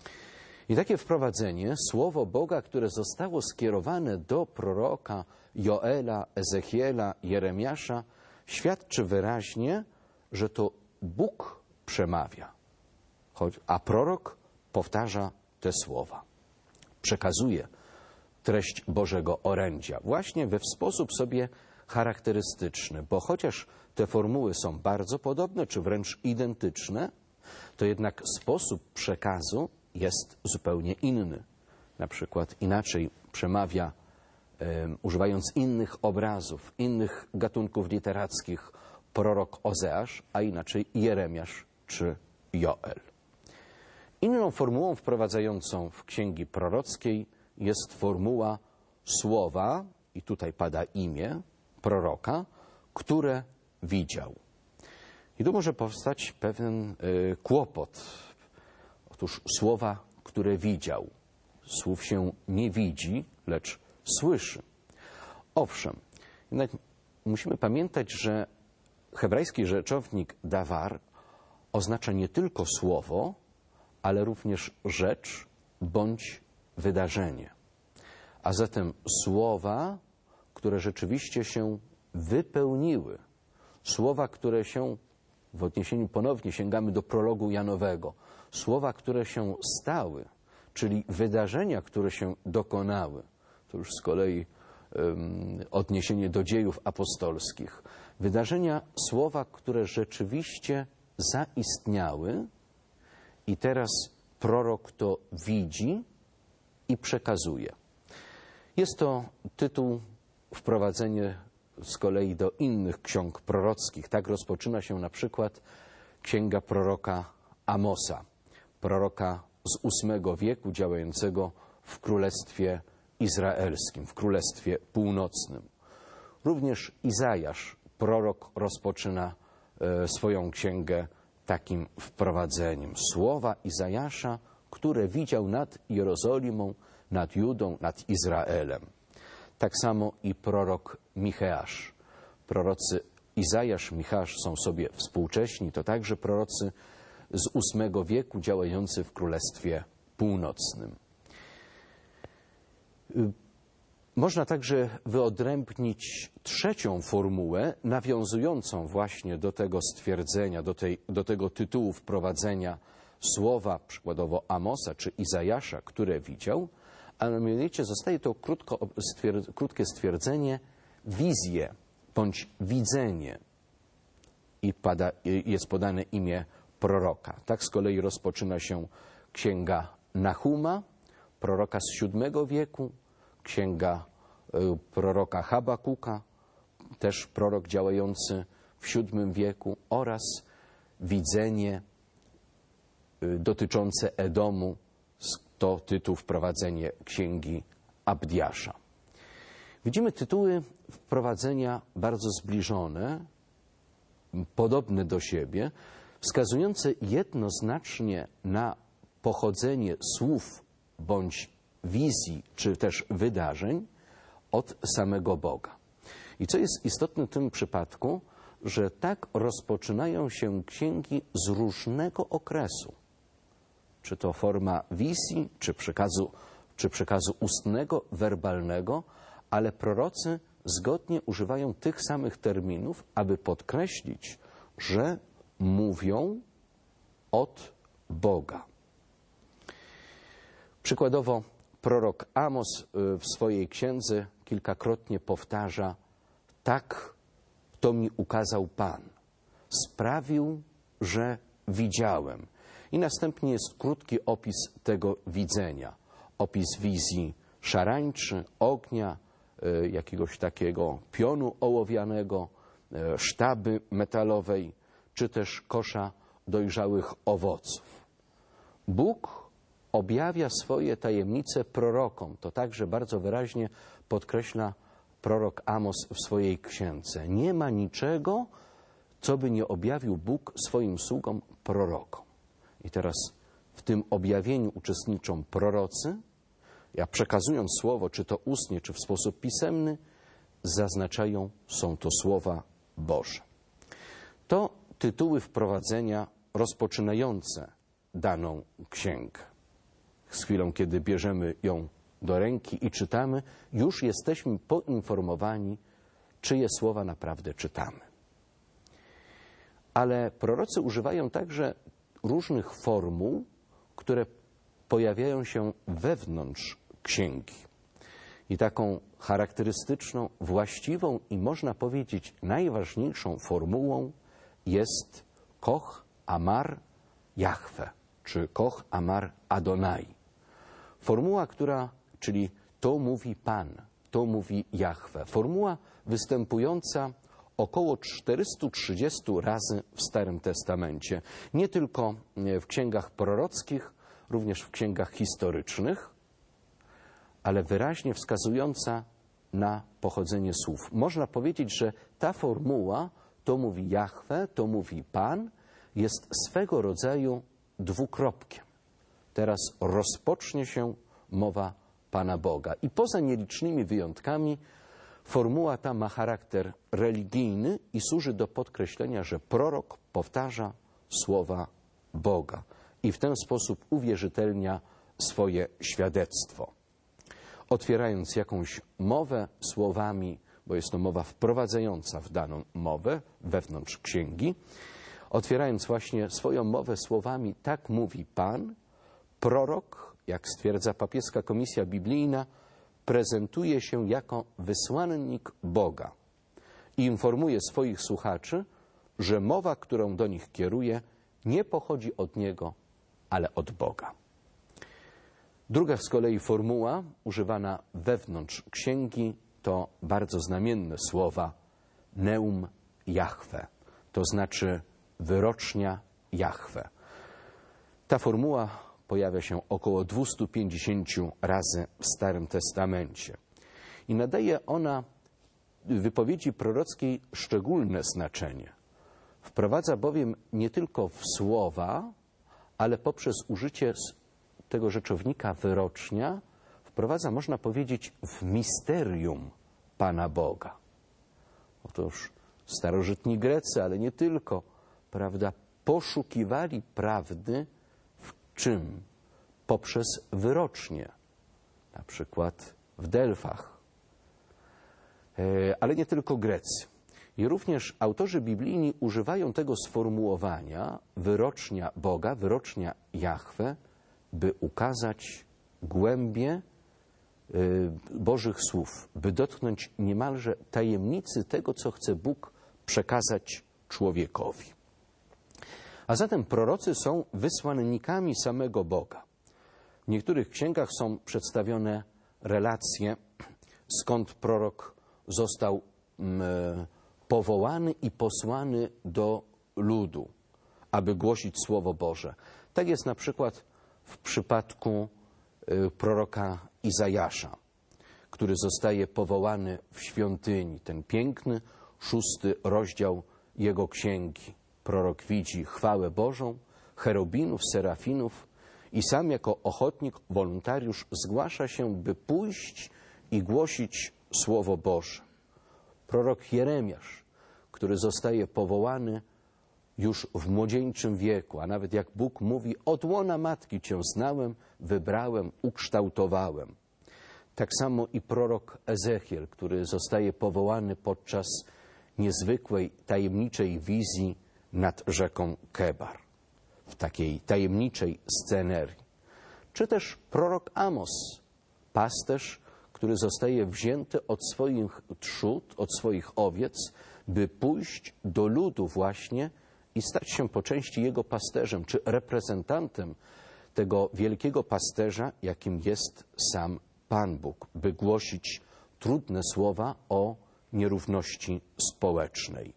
I takie wprowadzenie, Słowo Boga, które zostało skierowane do proroka Joela, Ezechiela, Jeremiasza, świadczy wyraźnie, że to Bóg przemawia, a prorok powtarza te słowa. Przekazuje treść Bożego orędzia właśnie we sposób sobie charakterystyczny, bo chociaż te formuły są bardzo podobne, czy wręcz identyczne, to jednak sposób przekazu jest zupełnie inny. Na przykład inaczej przemawia, um, używając innych obrazów, innych gatunków literackich, prorok Ozeasz, a inaczej Jeremiasz czy Joel. Inną formułą wprowadzającą w księgi prorockiej jest formuła słowa, i tutaj pada imię proroka, które widział. I tu może powstać pewien y, kłopot. Otóż słowa, które widział. Słów się nie widzi, lecz słyszy. Owszem, jednak musimy pamiętać, że hebrajski rzeczownik dawar oznacza nie tylko słowo, ale również rzecz bądź wydarzenie. A zatem słowa, które rzeczywiście się wypełniły, słowa, które się, w odniesieniu ponownie sięgamy do prologu Janowego, słowa, które się stały, czyli wydarzenia, które się dokonały, to już z kolei um, odniesienie do dziejów apostolskich, wydarzenia, słowa, które rzeczywiście zaistniały i teraz prorok to widzi i przekazuje. Jest to tytuł, wprowadzenie z kolei do innych ksiąg prorockich. Tak rozpoczyna się na przykład księga proroka Amosa, proroka z ósmego wieku, działającego w Królestwie Izraelskim, w Królestwie Północnym. Również Izajasz, prorok, rozpoczyna e, swoją księgę takim wprowadzeniem. Słowa Izajasza, które widział nad Jerozolimą, nad Judą, nad Izraelem. Tak samo i prorok Micheasz. Prorocy Izajasz, Micheasz są sobie współcześni, to także prorocy z ósmego wieku działający w Królestwie Północnym. Można także wyodrębnić trzecią formułę, nawiązującą właśnie do tego stwierdzenia, do, tej, do tego tytułu wprowadzenia słowa, przykładowo Amosa czy Izajasza, które widział, a mianowicie zostaje to krótko, stwierd, krótkie stwierdzenie wizję bądź widzenie i pada, jest podane imię proroka. Tak z kolei rozpoczyna się księga Nahuma, proroka z siódmego wieku, księga y, proroka Habakuka, też prorok działający w siódmym wieku, oraz widzenie y, dotyczące Edomu, to tytuł wprowadzenie księgi Abdiasza. Widzimy tytuły wprowadzenia bardzo zbliżone, podobne do siebie, wskazujące jednoznacznie na pochodzenie słów bądź wizji, czy też wydarzeń od samego Boga. I co jest istotne w tym przypadku, że tak rozpoczynają się księgi z różnego okresu. Czy to forma wizji, czy przekazu, czy przekazu ustnego, werbalnego, ale prorocy zgodnie używają tych samych terminów, aby podkreślić, że mówią od Boga. Przykładowo prorok Amos w swojej księdze kilkakrotnie powtarza: tak to mi ukazał Pan, sprawił, że widziałem. I następnie jest krótki opis tego widzenia. Opis wizji szarańczy, ognia, y, jakiegoś takiego pionu ołowianego, y, sztaby metalowej, czy też kosza dojrzałych owoców. Bóg objawia swoje tajemnice prorokom. To także bardzo wyraźnie podkreśla prorok Amos w swojej księdze. Nie ma niczego, co by nie objawił Bóg swoim sługom prorokom. I teraz w tym objawieniu uczestniczą prorocy, a przekazując słowo, czy to ustnie, czy w sposób pisemny, zaznaczają, są to słowa Boże. To tytuły wprowadzenia rozpoczynające daną księgę. Z chwilą, kiedy bierzemy ją do ręki i czytamy, już jesteśmy poinformowani, czyje słowa naprawdę czytamy. Ale prorocy używają także różnych formuł, które pojawiają się wewnątrz księgi. I taką charakterystyczną, właściwą i można powiedzieć najważniejszą formułą jest Koch Amar Jahwe, czy Koch Amar Adonai. Formuła, która, czyli to mówi Pan, to mówi Jahwe. Formuła występująca około czterysta trzydzieści razy w Starym Testamencie. Nie tylko w księgach prorockich, również w księgach historycznych, ale wyraźnie wskazująca na pochodzenie słów. Można powiedzieć, że ta formuła, to mówi Jahwe, to mówi Pan, jest swego rodzaju dwukropkiem. Teraz rozpocznie się mowa Pana Boga. I poza nielicznymi wyjątkami formuła ta ma charakter religijny i służy do podkreślenia, że prorok powtarza słowa Boga i w ten sposób uwierzytelnia swoje świadectwo. Otwierając jakąś mowę słowami, bo jest to mowa wprowadzająca w daną mowę wewnątrz księgi, otwierając właśnie swoją mowę słowami tak mówi Pan, prorok, jak stwierdza papieska komisja biblijna, prezentuje się jako wysłannik Boga i informuje swoich słuchaczy, że mowa, którą do nich kieruje, nie pochodzi od Niego, ale od Boga. Druga z kolei formuła używana wewnątrz księgi to bardzo znamienne słowa Neum Jahwe, to znaczy wyrocznia Jahwe. Ta formuła pojawia się około dwieście pięćdziesiąt razy w Starym Testamencie i nadaje ona wypowiedzi prorockiej szczególne znaczenie. Wprowadza bowiem nie tylko w słowa, ale poprzez użycie tego rzeczownika wyrocznia wprowadza, można powiedzieć, w misterium Pana Boga. Otóż starożytni Grecy, ale nie tylko, prawda, poszukiwali prawdy w czym? Poprzez wyrocznie, na przykład w Delfach. Ale nie tylko Grecy. I również autorzy biblijni używają tego sformułowania wyrocznia Boga, wyrocznia Jahwe, by ukazać głębię Bożych słów, by dotknąć niemalże tajemnicy tego, co chce Bóg przekazać człowiekowi. A zatem prorocy są wysłannikami samego Boga. W niektórych księgach są przedstawione relacje, skąd prorok został mm, powołany i posłany do ludu, aby głosić Słowo Boże. Tak jest na przykład w przypadku y, proroka Izajasza, który zostaje powołany w świątyni. Ten piękny, szósty rozdział jego księgi. Prorok widzi chwałę Bożą, cherubinów, serafinów i sam jako ochotnik, wolontariusz zgłasza się, by pójść i głosić Słowo Boże. Prorok Jeremiasz, który zostaje powołany już w młodzieńczym wieku, a nawet jak Bóg mówi, od łona matki Cię znałem, wybrałem, ukształtowałem. Tak samo i prorok Ezechiel, który zostaje powołany podczas niezwykłej, tajemniczej wizji nad rzeką Kebar, w takiej tajemniczej scenerii. Czy też prorok Amos, pasterz, który zostaje wzięty od swoich trzód, od swoich owiec, by pójść do ludu właśnie i stać się po części jego pasterzem, czy reprezentantem tego wielkiego pasterza, jakim jest sam Pan Bóg, by głosić trudne słowa o nierówności społecznej.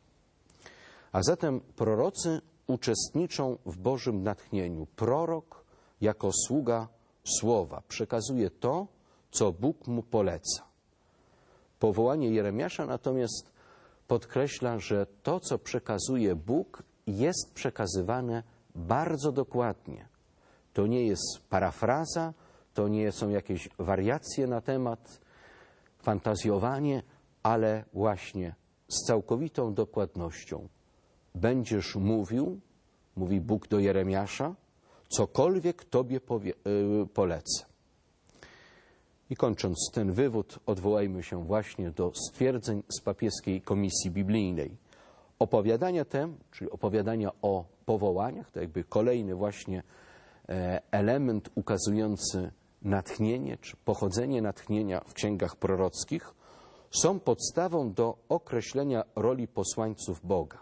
A zatem prorocy uczestniczą w Bożym natchnieniu. Prorok jako sługa słowa przekazuje to, co Bóg mu poleca. Powołanie Jeremiasza natomiast podkreśla, że to, co przekazuje Bóg, jest przekazywane bardzo dokładnie. To nie jest parafraza, to nie są jakieś wariacje na temat, fantazjowanie, ale właśnie z całkowitą dokładnością. Będziesz mówił, mówi Bóg do Jeremiasza, cokolwiek Tobie powie, yy, polecę. I kończąc ten wywód, odwołajmy się właśnie do stwierdzeń z papieskiej Komisji Biblijnej. Opowiadania te, czyli opowiadania o powołaniach, to jakby kolejny właśnie element ukazujący natchnienie, czy pochodzenie natchnienia w księgach prorockich, są podstawą do określenia roli posłańców Boga,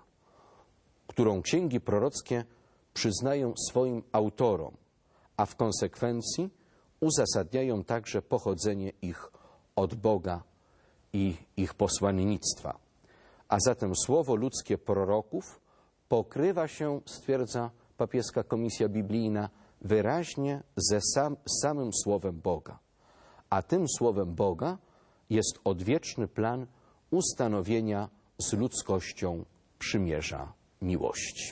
którą księgi prorockie przyznają swoim autorom, a w konsekwencji uzasadniają także pochodzenie ich od Boga i ich posłannictwa. A zatem słowo ludzkie proroków pokrywa się, stwierdza papieska Komisja Biblijna, wyraźnie ze sam, samym Słowem Boga. A tym Słowem Boga jest odwieczny plan ustanowienia z ludzkością przymierza miłości.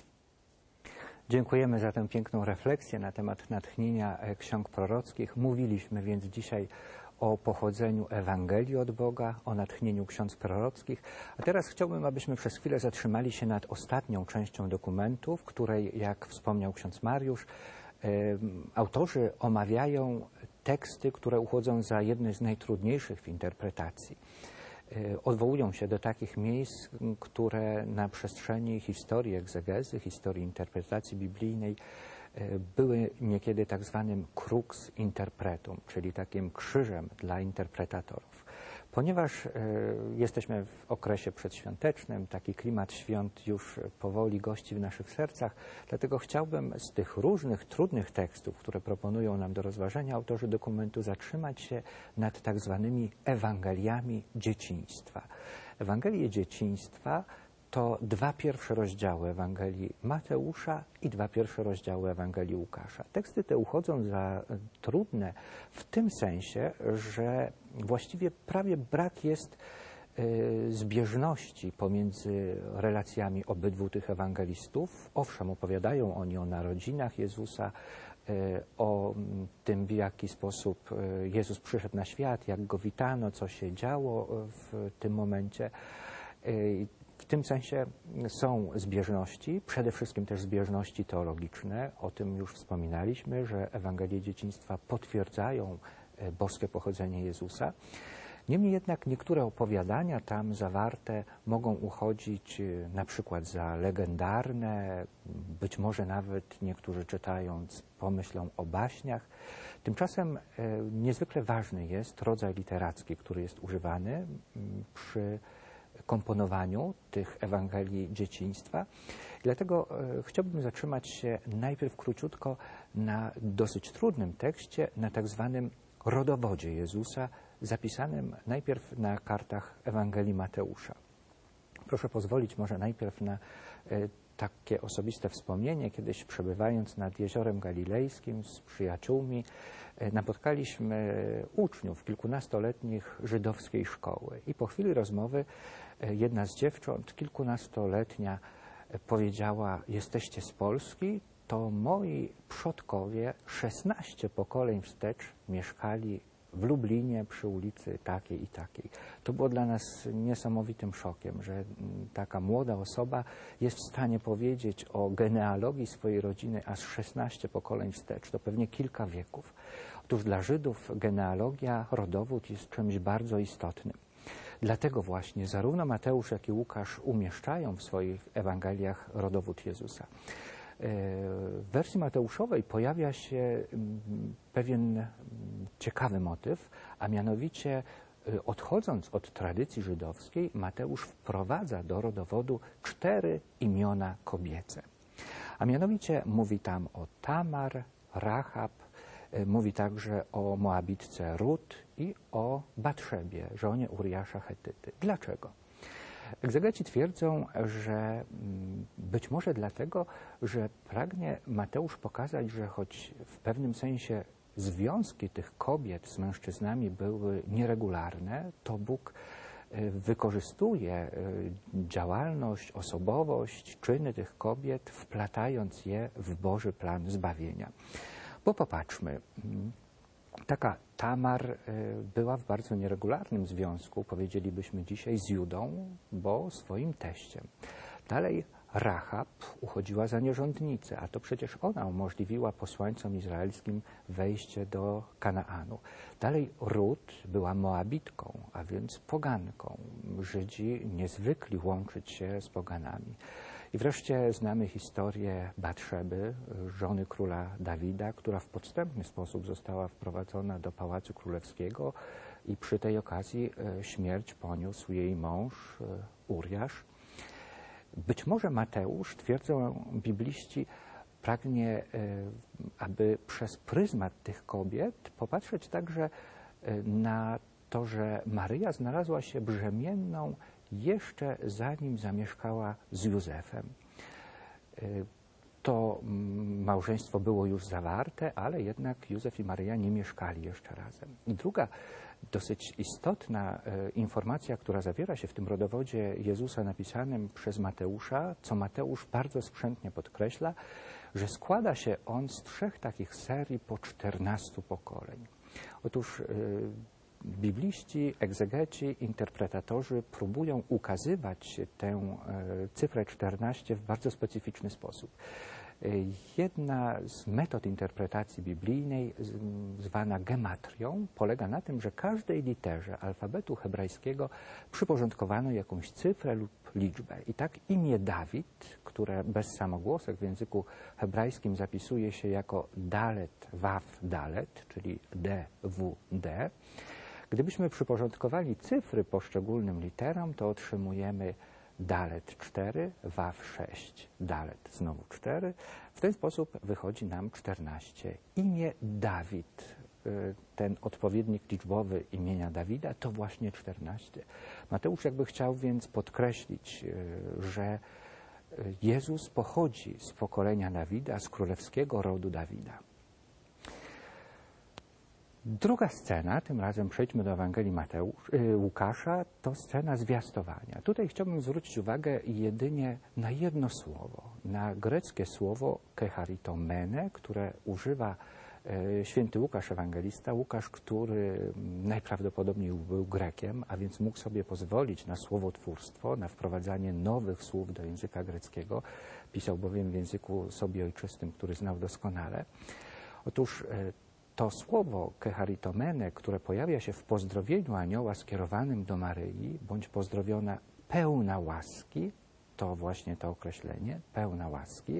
Dziękujemy za tę piękną refleksję na temat natchnienia ksiąg prorockich. Mówiliśmy więc dzisiaj o pochodzeniu Ewangelii od Boga, o natchnieniu ksiąg prorockich. A teraz chciałbym, abyśmy przez chwilę zatrzymali się nad ostatnią częścią dokumentu, w której, jak wspomniał ksiądz Mariusz, e, autorzy omawiają teksty, które uchodzą za jedne z najtrudniejszych w interpretacji. E, odwołują się do takich miejsc, które na przestrzeni historii egzegezy, historii interpretacji biblijnej były niekiedy tak zwanym crux interpretum, czyli takim krzyżem dla interpretatorów. Ponieważ y, jesteśmy w okresie przedświątecznym, taki klimat świąt już powoli gości w naszych sercach, dlatego chciałbym z tych różnych, trudnych tekstów, które proponują nam do rozważenia autorzy dokumentu, zatrzymać się nad tak zwanymi Ewangeliami dzieciństwa. Ewangelie dzieciństwa to dwa pierwsze rozdziały Ewangelii Mateusza i dwa pierwsze rozdziały Ewangelii Łukasza. Teksty te uchodzą za trudne w tym sensie, że właściwie prawie brak jest zbieżności pomiędzy relacjami obydwu tych ewangelistów. Owszem, opowiadają oni o narodzinach Jezusa, o tym, w jaki sposób Jezus przyszedł na świat, jak Go witano, co się działo w tym momencie. W tym sensie są zbieżności, przede wszystkim też zbieżności teologiczne. O tym już wspominaliśmy, że Ewangelie dzieciństwa potwierdzają boskie pochodzenie Jezusa. Niemniej jednak niektóre opowiadania tam zawarte mogą uchodzić na przykład za legendarne, być może nawet niektórzy czytając pomyślą o baśniach. Tymczasem e, niezwykle ważny jest rodzaj literacki, który jest używany m, przy komponowaniu tych Ewangelii dzieciństwa. Dlatego e, chciałbym zatrzymać się najpierw króciutko na dosyć trudnym tekście, na tak zwanym rodowodzie Jezusa, zapisanym najpierw na kartach Ewangelii Mateusza. Proszę pozwolić może najpierw na e, takie osobiste wspomnienie. Kiedyś przebywając nad Jeziorem Galilejskim z przyjaciółmi e, napotkaliśmy uczniów kilkunastoletnich żydowskiej szkoły i po chwili rozmowy e, jedna z dziewcząt, kilkunastoletnia, e, powiedziała: jesteście z Polski? To moi przodkowie szesnaście pokoleń wstecz mieszkali w Lublinie przy ulicy takiej i takiej. To było dla nas niesamowitym szokiem, że taka młoda osoba jest w stanie powiedzieć o genealogii swojej rodziny aż szesnaście pokoleń wstecz. To pewnie kilka wieków. Otóż dla Żydów genealogia, rodowód jest czymś bardzo istotnym. Dlatego właśnie zarówno Mateusz, jak i Łukasz umieszczają w swoich Ewangeliach rodowód Jezusa. W wersji mateuszowej pojawia się pewien ciekawy motyw, a mianowicie odchodząc od tradycji żydowskiej, Mateusz wprowadza do rodowodu cztery imiona kobiece. A mianowicie mówi tam o Tamar, Rahab, mówi także o Moabitce Rut i o Batrzebie, żonie Uriasza Chetyty. Dlaczego? Egzegeci twierdzą, że być może dlatego, że pragnie Mateusz pokazać, że choć w pewnym sensie związki tych kobiet z mężczyznami były nieregularne, to Bóg wykorzystuje działalność, osobowość, czyny tych kobiet, wplatając je w Boży plan zbawienia. Bo popatrzmy, taka Tamar była w bardzo nieregularnym związku, powiedzielibyśmy dzisiaj, z Judą, bo swoim teściem. Dalej Rahab uchodziła za nierządnicę, a to przecież ona umożliwiła posłańcom izraelskim wejście do Kanaanu. Dalej Rut była Moabitką, a więc poganką. Żydzi niezwykli łączyć się z poganami. I wreszcie znamy historię Batszeby, żony króla Dawida, która w podstępny sposób została wprowadzona do Pałacu Królewskiego i przy tej okazji śmierć poniósł jej mąż Uriasz. Być może Mateusz, twierdzą bibliści, pragnie, aby przez pryzmat tych kobiet popatrzeć także na to, że Maryja znalazła się brzemienną jeszcze zanim zamieszkała z Józefem. To małżeństwo było już zawarte, ale jednak Józef i Maryja nie mieszkali jeszcze razem. I druga dosyć istotna informacja, która zawiera się w tym rodowodzie Jezusa napisanym przez Mateusza, co Mateusz bardzo sprzętnie podkreśla, że składa się on z trzech takich serii po czternastu pokoleń. Otóż bibliści, egzegeci, interpretatorzy próbują ukazywać tę cyfrę czternaście w bardzo specyficzny sposób. Jedna z metod interpretacji biblijnej, zwana gematrią, polega na tym, że każdej literze alfabetu hebrajskiego przyporządkowano jakąś cyfrę lub liczbę. I tak imię Dawid, które bez samogłosek w języku hebrajskim zapisuje się jako Dalet, Waf, Dalet, czyli D, W, D. Gdybyśmy przyporządkowali cyfry poszczególnym literom, to otrzymujemy Dalet cztery, Waf sześć, Dalet znowu cztery. W ten sposób wychodzi nam czternaście. Imię Dawid, ten odpowiednik liczbowy imienia Dawida, to właśnie czternaście. Mateusz jakby chciał więc podkreślić, że Jezus pochodzi z pokolenia Dawida, z królewskiego rodu Dawida. Druga scena, tym razem przejdźmy do Ewangelii Mateusz, y, Łukasza, to scena zwiastowania. Tutaj chciałbym zwrócić uwagę jedynie na jedno słowo, na greckie słowo kecharitomene, które używa y, święty Łukasz Ewangelista. Łukasz, który najprawdopodobniej był Grekiem, a więc mógł sobie pozwolić na słowotwórstwo, na wprowadzanie nowych słów do języka greckiego. Pisał bowiem w języku sobie ojczystym, który znał doskonale. Otóż y, to słowo kecharitomene, które pojawia się w pozdrowieniu anioła skierowanym do Maryi, bądź pozdrowiona pełna łaski, to właśnie to określenie, pełna łaski,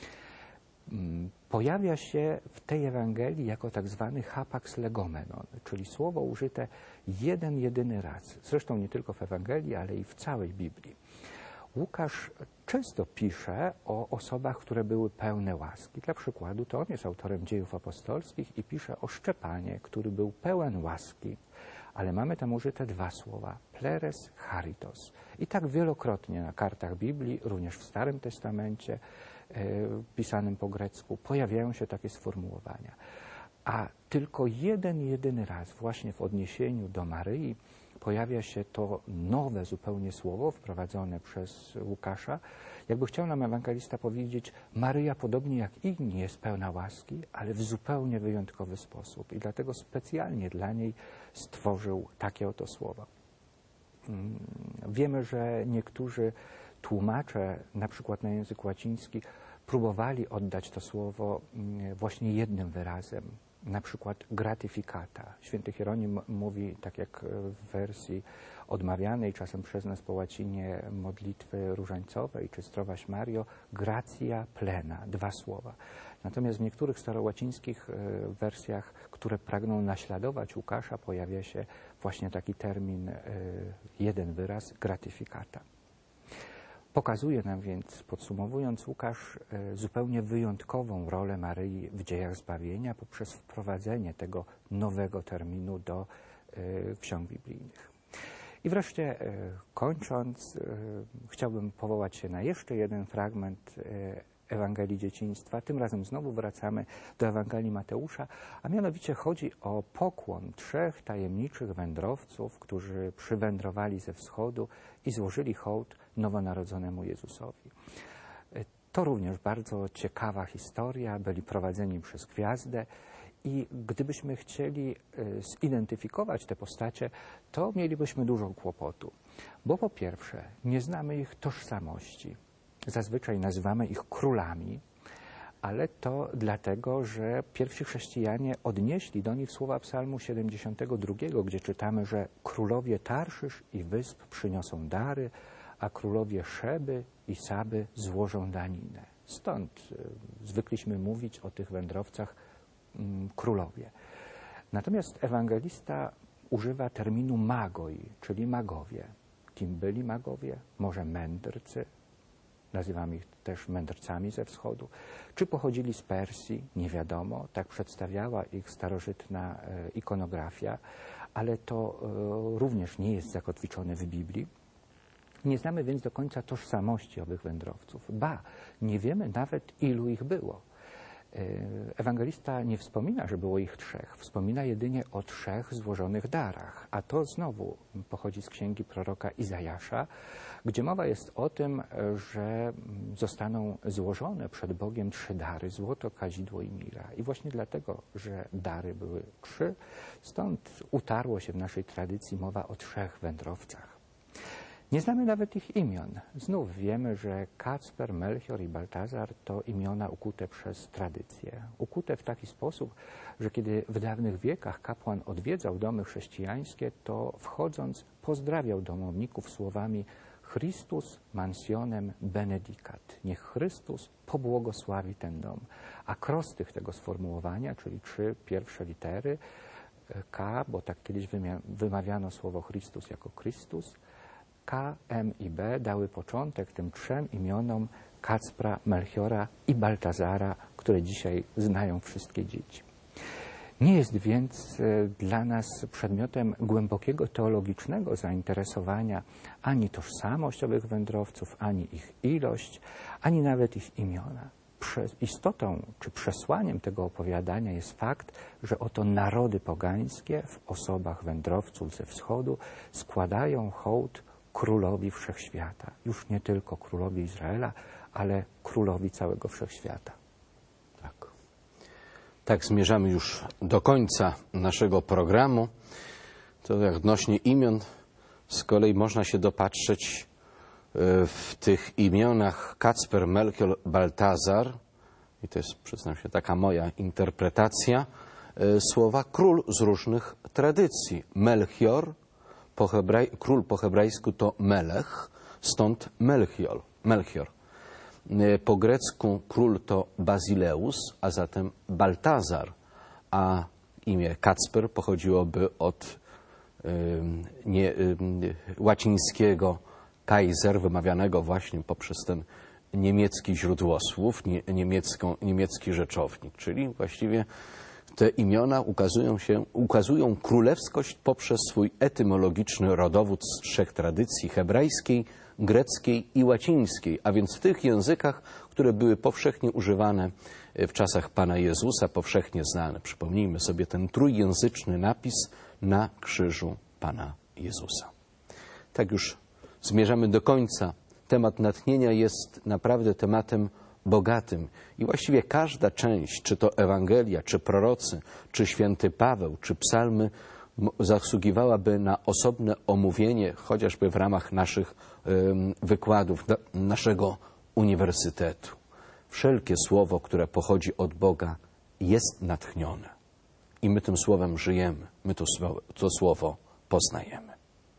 pojawia się w tej Ewangelii jako tak zwany hapax legomenon, czyli słowo użyte jeden, jedyny raz. Zresztą nie tylko w Ewangelii, ale i w całej Biblii. Łukasz często pisze o osobach, które były pełne łaski. Dla przykładu to on jest autorem Dziejów Apostolskich i pisze o Szczepanie, który był pełen łaski. Ale mamy tam użyte dwa słowa, pleres, charitos. I tak wielokrotnie na kartach Biblii, również w Starym Testamencie, e, pisanym po grecku, pojawiają się takie sformułowania. A tylko jeden, jedyny raz, właśnie w odniesieniu do Maryi, pojawia się to nowe zupełnie słowo wprowadzone przez Łukasza. Jakby chciał nam ewangelista powiedzieć, Maryja podobnie jak inni jest pełna łaski, ale w zupełnie wyjątkowy sposób. I dlatego specjalnie dla niej stworzył takie oto słowa. Wiemy, że niektórzy tłumacze, na przykład na język łaciński, próbowali oddać to słowo właśnie jednym wyrazem. Na przykład gratificata. Święty Hieronim mówi, tak jak w wersji odmawianej czasem przez nas po łacinie modlitwy różańcowej czy Zdrowaś Mario, gratia plena, dwa słowa. Natomiast w niektórych starołacińskich wersjach, które pragną naśladować Łukasza, pojawia się właśnie taki termin, jeden wyraz, gratificata. Pokazuje nam więc, podsumowując, Łukasz zupełnie wyjątkową rolę Maryi w dziejach zbawienia poprzez wprowadzenie tego nowego terminu do ksiąg biblijnych. I wreszcie, kończąc, chciałbym powołać się na jeszcze jeden fragment Ewangelii Dzieciństwa. Tym razem znowu wracamy do Ewangelii Mateusza, a mianowicie chodzi o pokłon trzech tajemniczych wędrowców, którzy przywędrowali ze wschodu i złożyli hołd nowonarodzonemu Jezusowi. To również bardzo ciekawa historia, byli prowadzeni przez gwiazdę i gdybyśmy chcieli zidentyfikować te postacie, to mielibyśmy dużo kłopotu, bo po pierwsze nie znamy ich tożsamości. Zazwyczaj nazywamy ich królami, ale to dlatego, że pierwsi chrześcijanie odnieśli do nich słowa Psalmu siedemdziesiątego drugiego, gdzie czytamy, że królowie Tarszysz i wysp przyniosą dary, a królowie Szeby i Saby złożą daninę. Stąd y, zwykliśmy mówić o tych wędrowcach y, królowie. Natomiast ewangelista używa terminu magoi, czyli magowie. Kim byli magowie? Może mędrcy? Nazywamy ich też mędrcami ze wschodu. Czy pochodzili z Persji? Nie wiadomo. Tak przedstawiała ich starożytna e, ikonografia, ale to e, również nie jest zakotwiczone w Biblii. Nie znamy więc do końca tożsamości owych wędrowców. Ba, nie wiemy nawet, ilu ich było. Ewangelista nie wspomina, że było ich trzech. Wspomina jedynie o trzech złożonych darach. A to znowu pochodzi z księgi proroka Izajasza, gdzie mowa jest o tym, że zostaną złożone przed Bogiem trzy dary, złoto, kadzidło i mira. I właśnie dlatego, że dary były trzy, stąd utarło się w naszej tradycji mowa o trzech wędrowcach. Nie znamy nawet ich imion. Znów wiemy, że Kacper, Melchior i Baltazar to imiona ukute przez tradycję. Ukute w taki sposób, że kiedy w dawnych wiekach kapłan odwiedzał domy chrześcijańskie, to wchodząc pozdrawiał domowników słowami Christus mansionem benedicat. Niech Chrystus pobłogosławi ten dom. Akrostych tego sformułowania, czyli trzy pierwsze litery K, bo tak kiedyś wymawiano słowo Chrystus jako Chrystus, K, M i B dały początek tym trzem imionom Kacpra, Melchiora i Baltazara, które dzisiaj znają wszystkie dzieci. Nie jest więc dla nas przedmiotem głębokiego teologicznego zainteresowania ani tożsamość owych wędrowców, ani ich ilość, ani nawet ich imiona. istotą czy przesłaniem tego opowiadania jest fakt, że oto narody pogańskie w osobach wędrowców ze wschodu składają hołd królowi wszechświata. Już nie tylko królowi Izraela, ale królowi całego wszechświata. Tak. Tak, zmierzamy już do końca naszego programu. To jak odnośnie imion, z kolei można się dopatrzeć w tych imionach Kacper, Melchior, Baltazar, i to jest, przyznam się, taka moja interpretacja, słowa król z różnych tradycji. Melchior, po hebraj, król po hebrajsku to Melech, stąd Melchior. Melchior. Po grecku król to Bazileus, a zatem Baltazar, a imię Kacper pochodziłoby od y, nie, y, łacińskiego Kaiser, wymawianego właśnie poprzez ten niemiecki źródłosłów, nie, niemiecką, niemiecki rzeczownik, czyli właściwie te imiona ukazują się, ukazują królewskość poprzez swój etymologiczny rodowód z trzech tradycji: hebrajskiej, greckiej i łacińskiej, a więc w tych językach, które były powszechnie używane w czasach Pana Jezusa, powszechnie znane. Przypomnijmy sobie ten trójjęzyczny napis na krzyżu Pana Jezusa. Tak już zmierzamy do końca. Temat natchnienia jest naprawdę tematem bogatym i właściwie każda część, czy to Ewangelia, czy prorocy, czy święty Paweł, czy psalmy, zasługiwałaby na osobne omówienie, chociażby w ramach naszych ym, wykładów, na, naszego uniwersytetu. Wszelkie słowo, które pochodzi od Boga, jest natchnione. I my tym słowem żyjemy, my to słowo, to słowo poznajemy.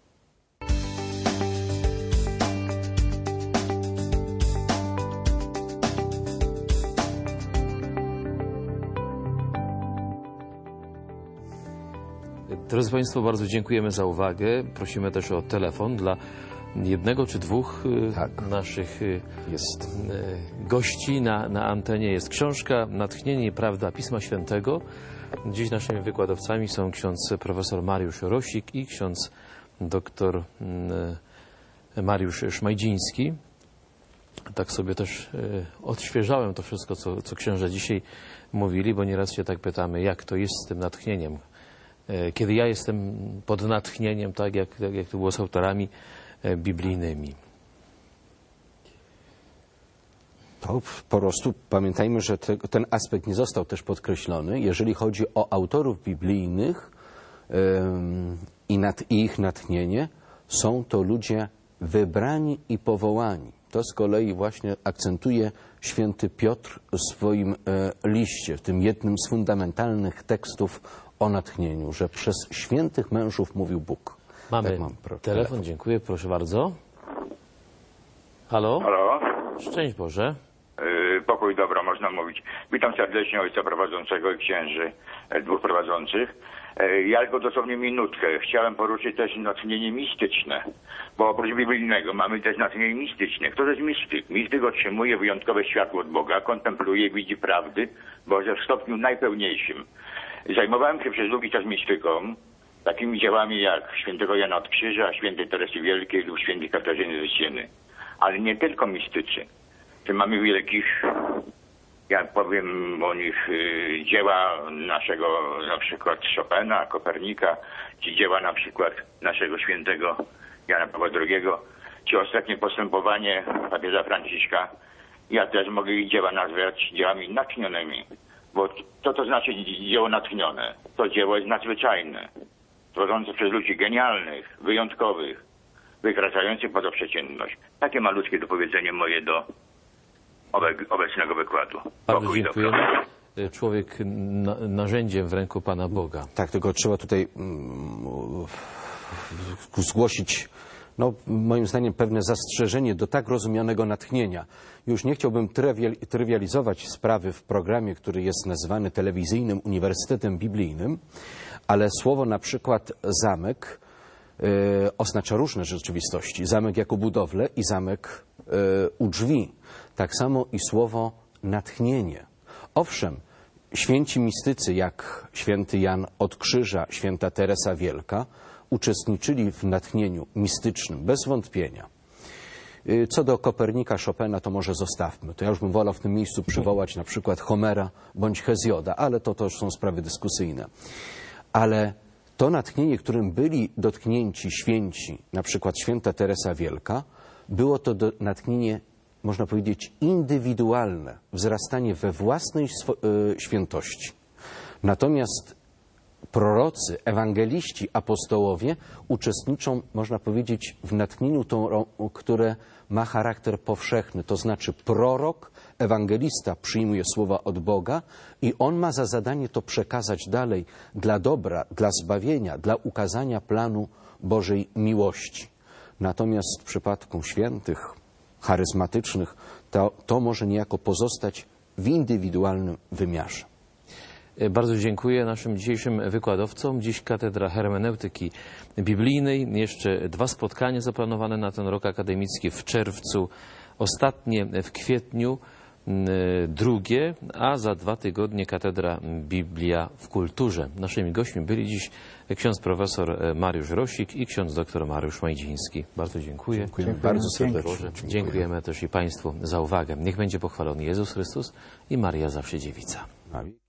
Drodzy Państwo, bardzo dziękujemy za uwagę. Prosimy też o telefon dla jednego czy dwóch tak. naszych jest. gości na, na antenie. Jest książka Natchnienie i prawda Pisma Świętego. Dziś naszymi wykładowcami są ksiądz profesor Mariusz Rosik i ksiądz doktor Mariusz Szmajdziński. Tak sobie też odświeżałem to wszystko, co, co księża dzisiaj mówili, bo nieraz się tak pytamy, jak to jest z tym natchnieniem. Kiedy ja jestem pod natchnieniem, tak jak, jak to było z autorami biblijnymi. To po prostu pamiętajmy, że te, ten aspekt nie został też podkreślony. Jeżeli chodzi o autorów biblijnych yy, i, nad, i ich natchnienie, są to ludzie wybrani i powołani. To z kolei właśnie akcentuje święty Piotr w swoim e, liście, w tym jednym z fundamentalnych tekstów o natchnieniu, że przez świętych mężów mówił Bóg. Mamy tak, mam telefon. telefon, dziękuję, proszę bardzo. Halo? Halo? Szczęść Boże. Yy, pokój, dobro, można mówić. Witam serdecznie ojca prowadzącego i księży, e, dwóch prowadzących. E, ja tylko dosłownie minutkę. Chciałem poruszyć też natchnienie mistyczne, bo oprócz biblijnego mamy też natchnienie mistyczne. Kto to jest mistyk? Mistyk otrzymuje wyjątkowe światło od Boga, kontempluje, widzi prawdy Boże w stopniu najpełniejszym. Zajmowałem się przez długi czas mistyką, takimi dziełami jak świętego Jana od Krzyża, świętej Teresy Wielkiej lub świętej Katarzyny ze Sieny. Ale nie tylko mistycy. Tu mamy wielkich, jak powiem o nich, y, dzieła naszego na przykład Chopina, Kopernika, czy dzieła na przykład naszego świętego Jana Pawła drugiego, czy ostatnie postępowanie papieża Franciszka. Ja też mogę ich dzieła nazwać dziełami natchnionymi. Bo co to znaczy dzieło natchnione? To dzieło jest nadzwyczajne, tworzące przez ludzi genialnych, wyjątkowych, wykraczających poza przeciętność. Takie malutkie dopowiedzenie moje do obe obecnego wykładu. Bardzo Pokój, dziękujemy. dobro. Człowiek na, narzędziem w ręku Pana Boga. Tak, tylko trzeba tutaj mm, zgłosić, no, moim zdaniem, pewne zastrzeżenie do tak rozumianego natchnienia. Już nie chciałbym trywializować sprawy w programie, który jest nazywany telewizyjnym Uniwersytetem Biblijnym, ale słowo na przykład zamek y, oznacza różne rzeczywistości. Zamek jako budowlę i zamek y, u drzwi. Tak samo i słowo natchnienie. Owszem, święci mistycy jak święty Jan od Krzyża, święta Teresa Wielka uczestniczyli w natchnieniu mistycznym, bez wątpienia. Y, Co do Kopernika, Chopina, to może zostawmy. To ja już bym wolał w tym miejscu przywołać na przykład Homera bądź Hezjoda, ale to, to już są sprawy dyskusyjne. Ale to natchnienie, którym byli dotknięci święci, na przykład święta Teresa Wielka, było to do, natchnienie, można powiedzieć, indywidualne, wzrastanie we własnej swo, y, świętości. Natomiast prorocy, ewangeliści, apostołowie uczestniczą, można powiedzieć, w natchnieniu, tą, które ma charakter powszechny. To znaczy prorok, ewangelista przyjmuje słowa od Boga i on ma za zadanie to przekazać dalej dla dobra, dla zbawienia, dla ukazania planu Bożej miłości. Natomiast w przypadku świętych, charyzmatycznych, to, to może niejako pozostać w indywidualnym wymiarze. Bardzo dziękuję naszym dzisiejszym wykładowcom. Dziś Katedra Hermeneutyki Biblijnej. Jeszcze dwa spotkania zaplanowane na ten rok akademicki w czerwcu, ostatnie w kwietniu, drugie, a za dwa tygodnie Katedra Biblia w kulturze. Naszymi gośćmi byli dziś ksiądz profesor Mariusz Rosik i ksiądz doktor Mariusz Majdziński. Bardzo dziękuję. Dziękujemy bardzo serdecznie. Dziękujemy. Dziękujemy też i Państwu za uwagę. Niech będzie pochwalony Jezus Chrystus i Maria Zawsze Dziewica. Amen.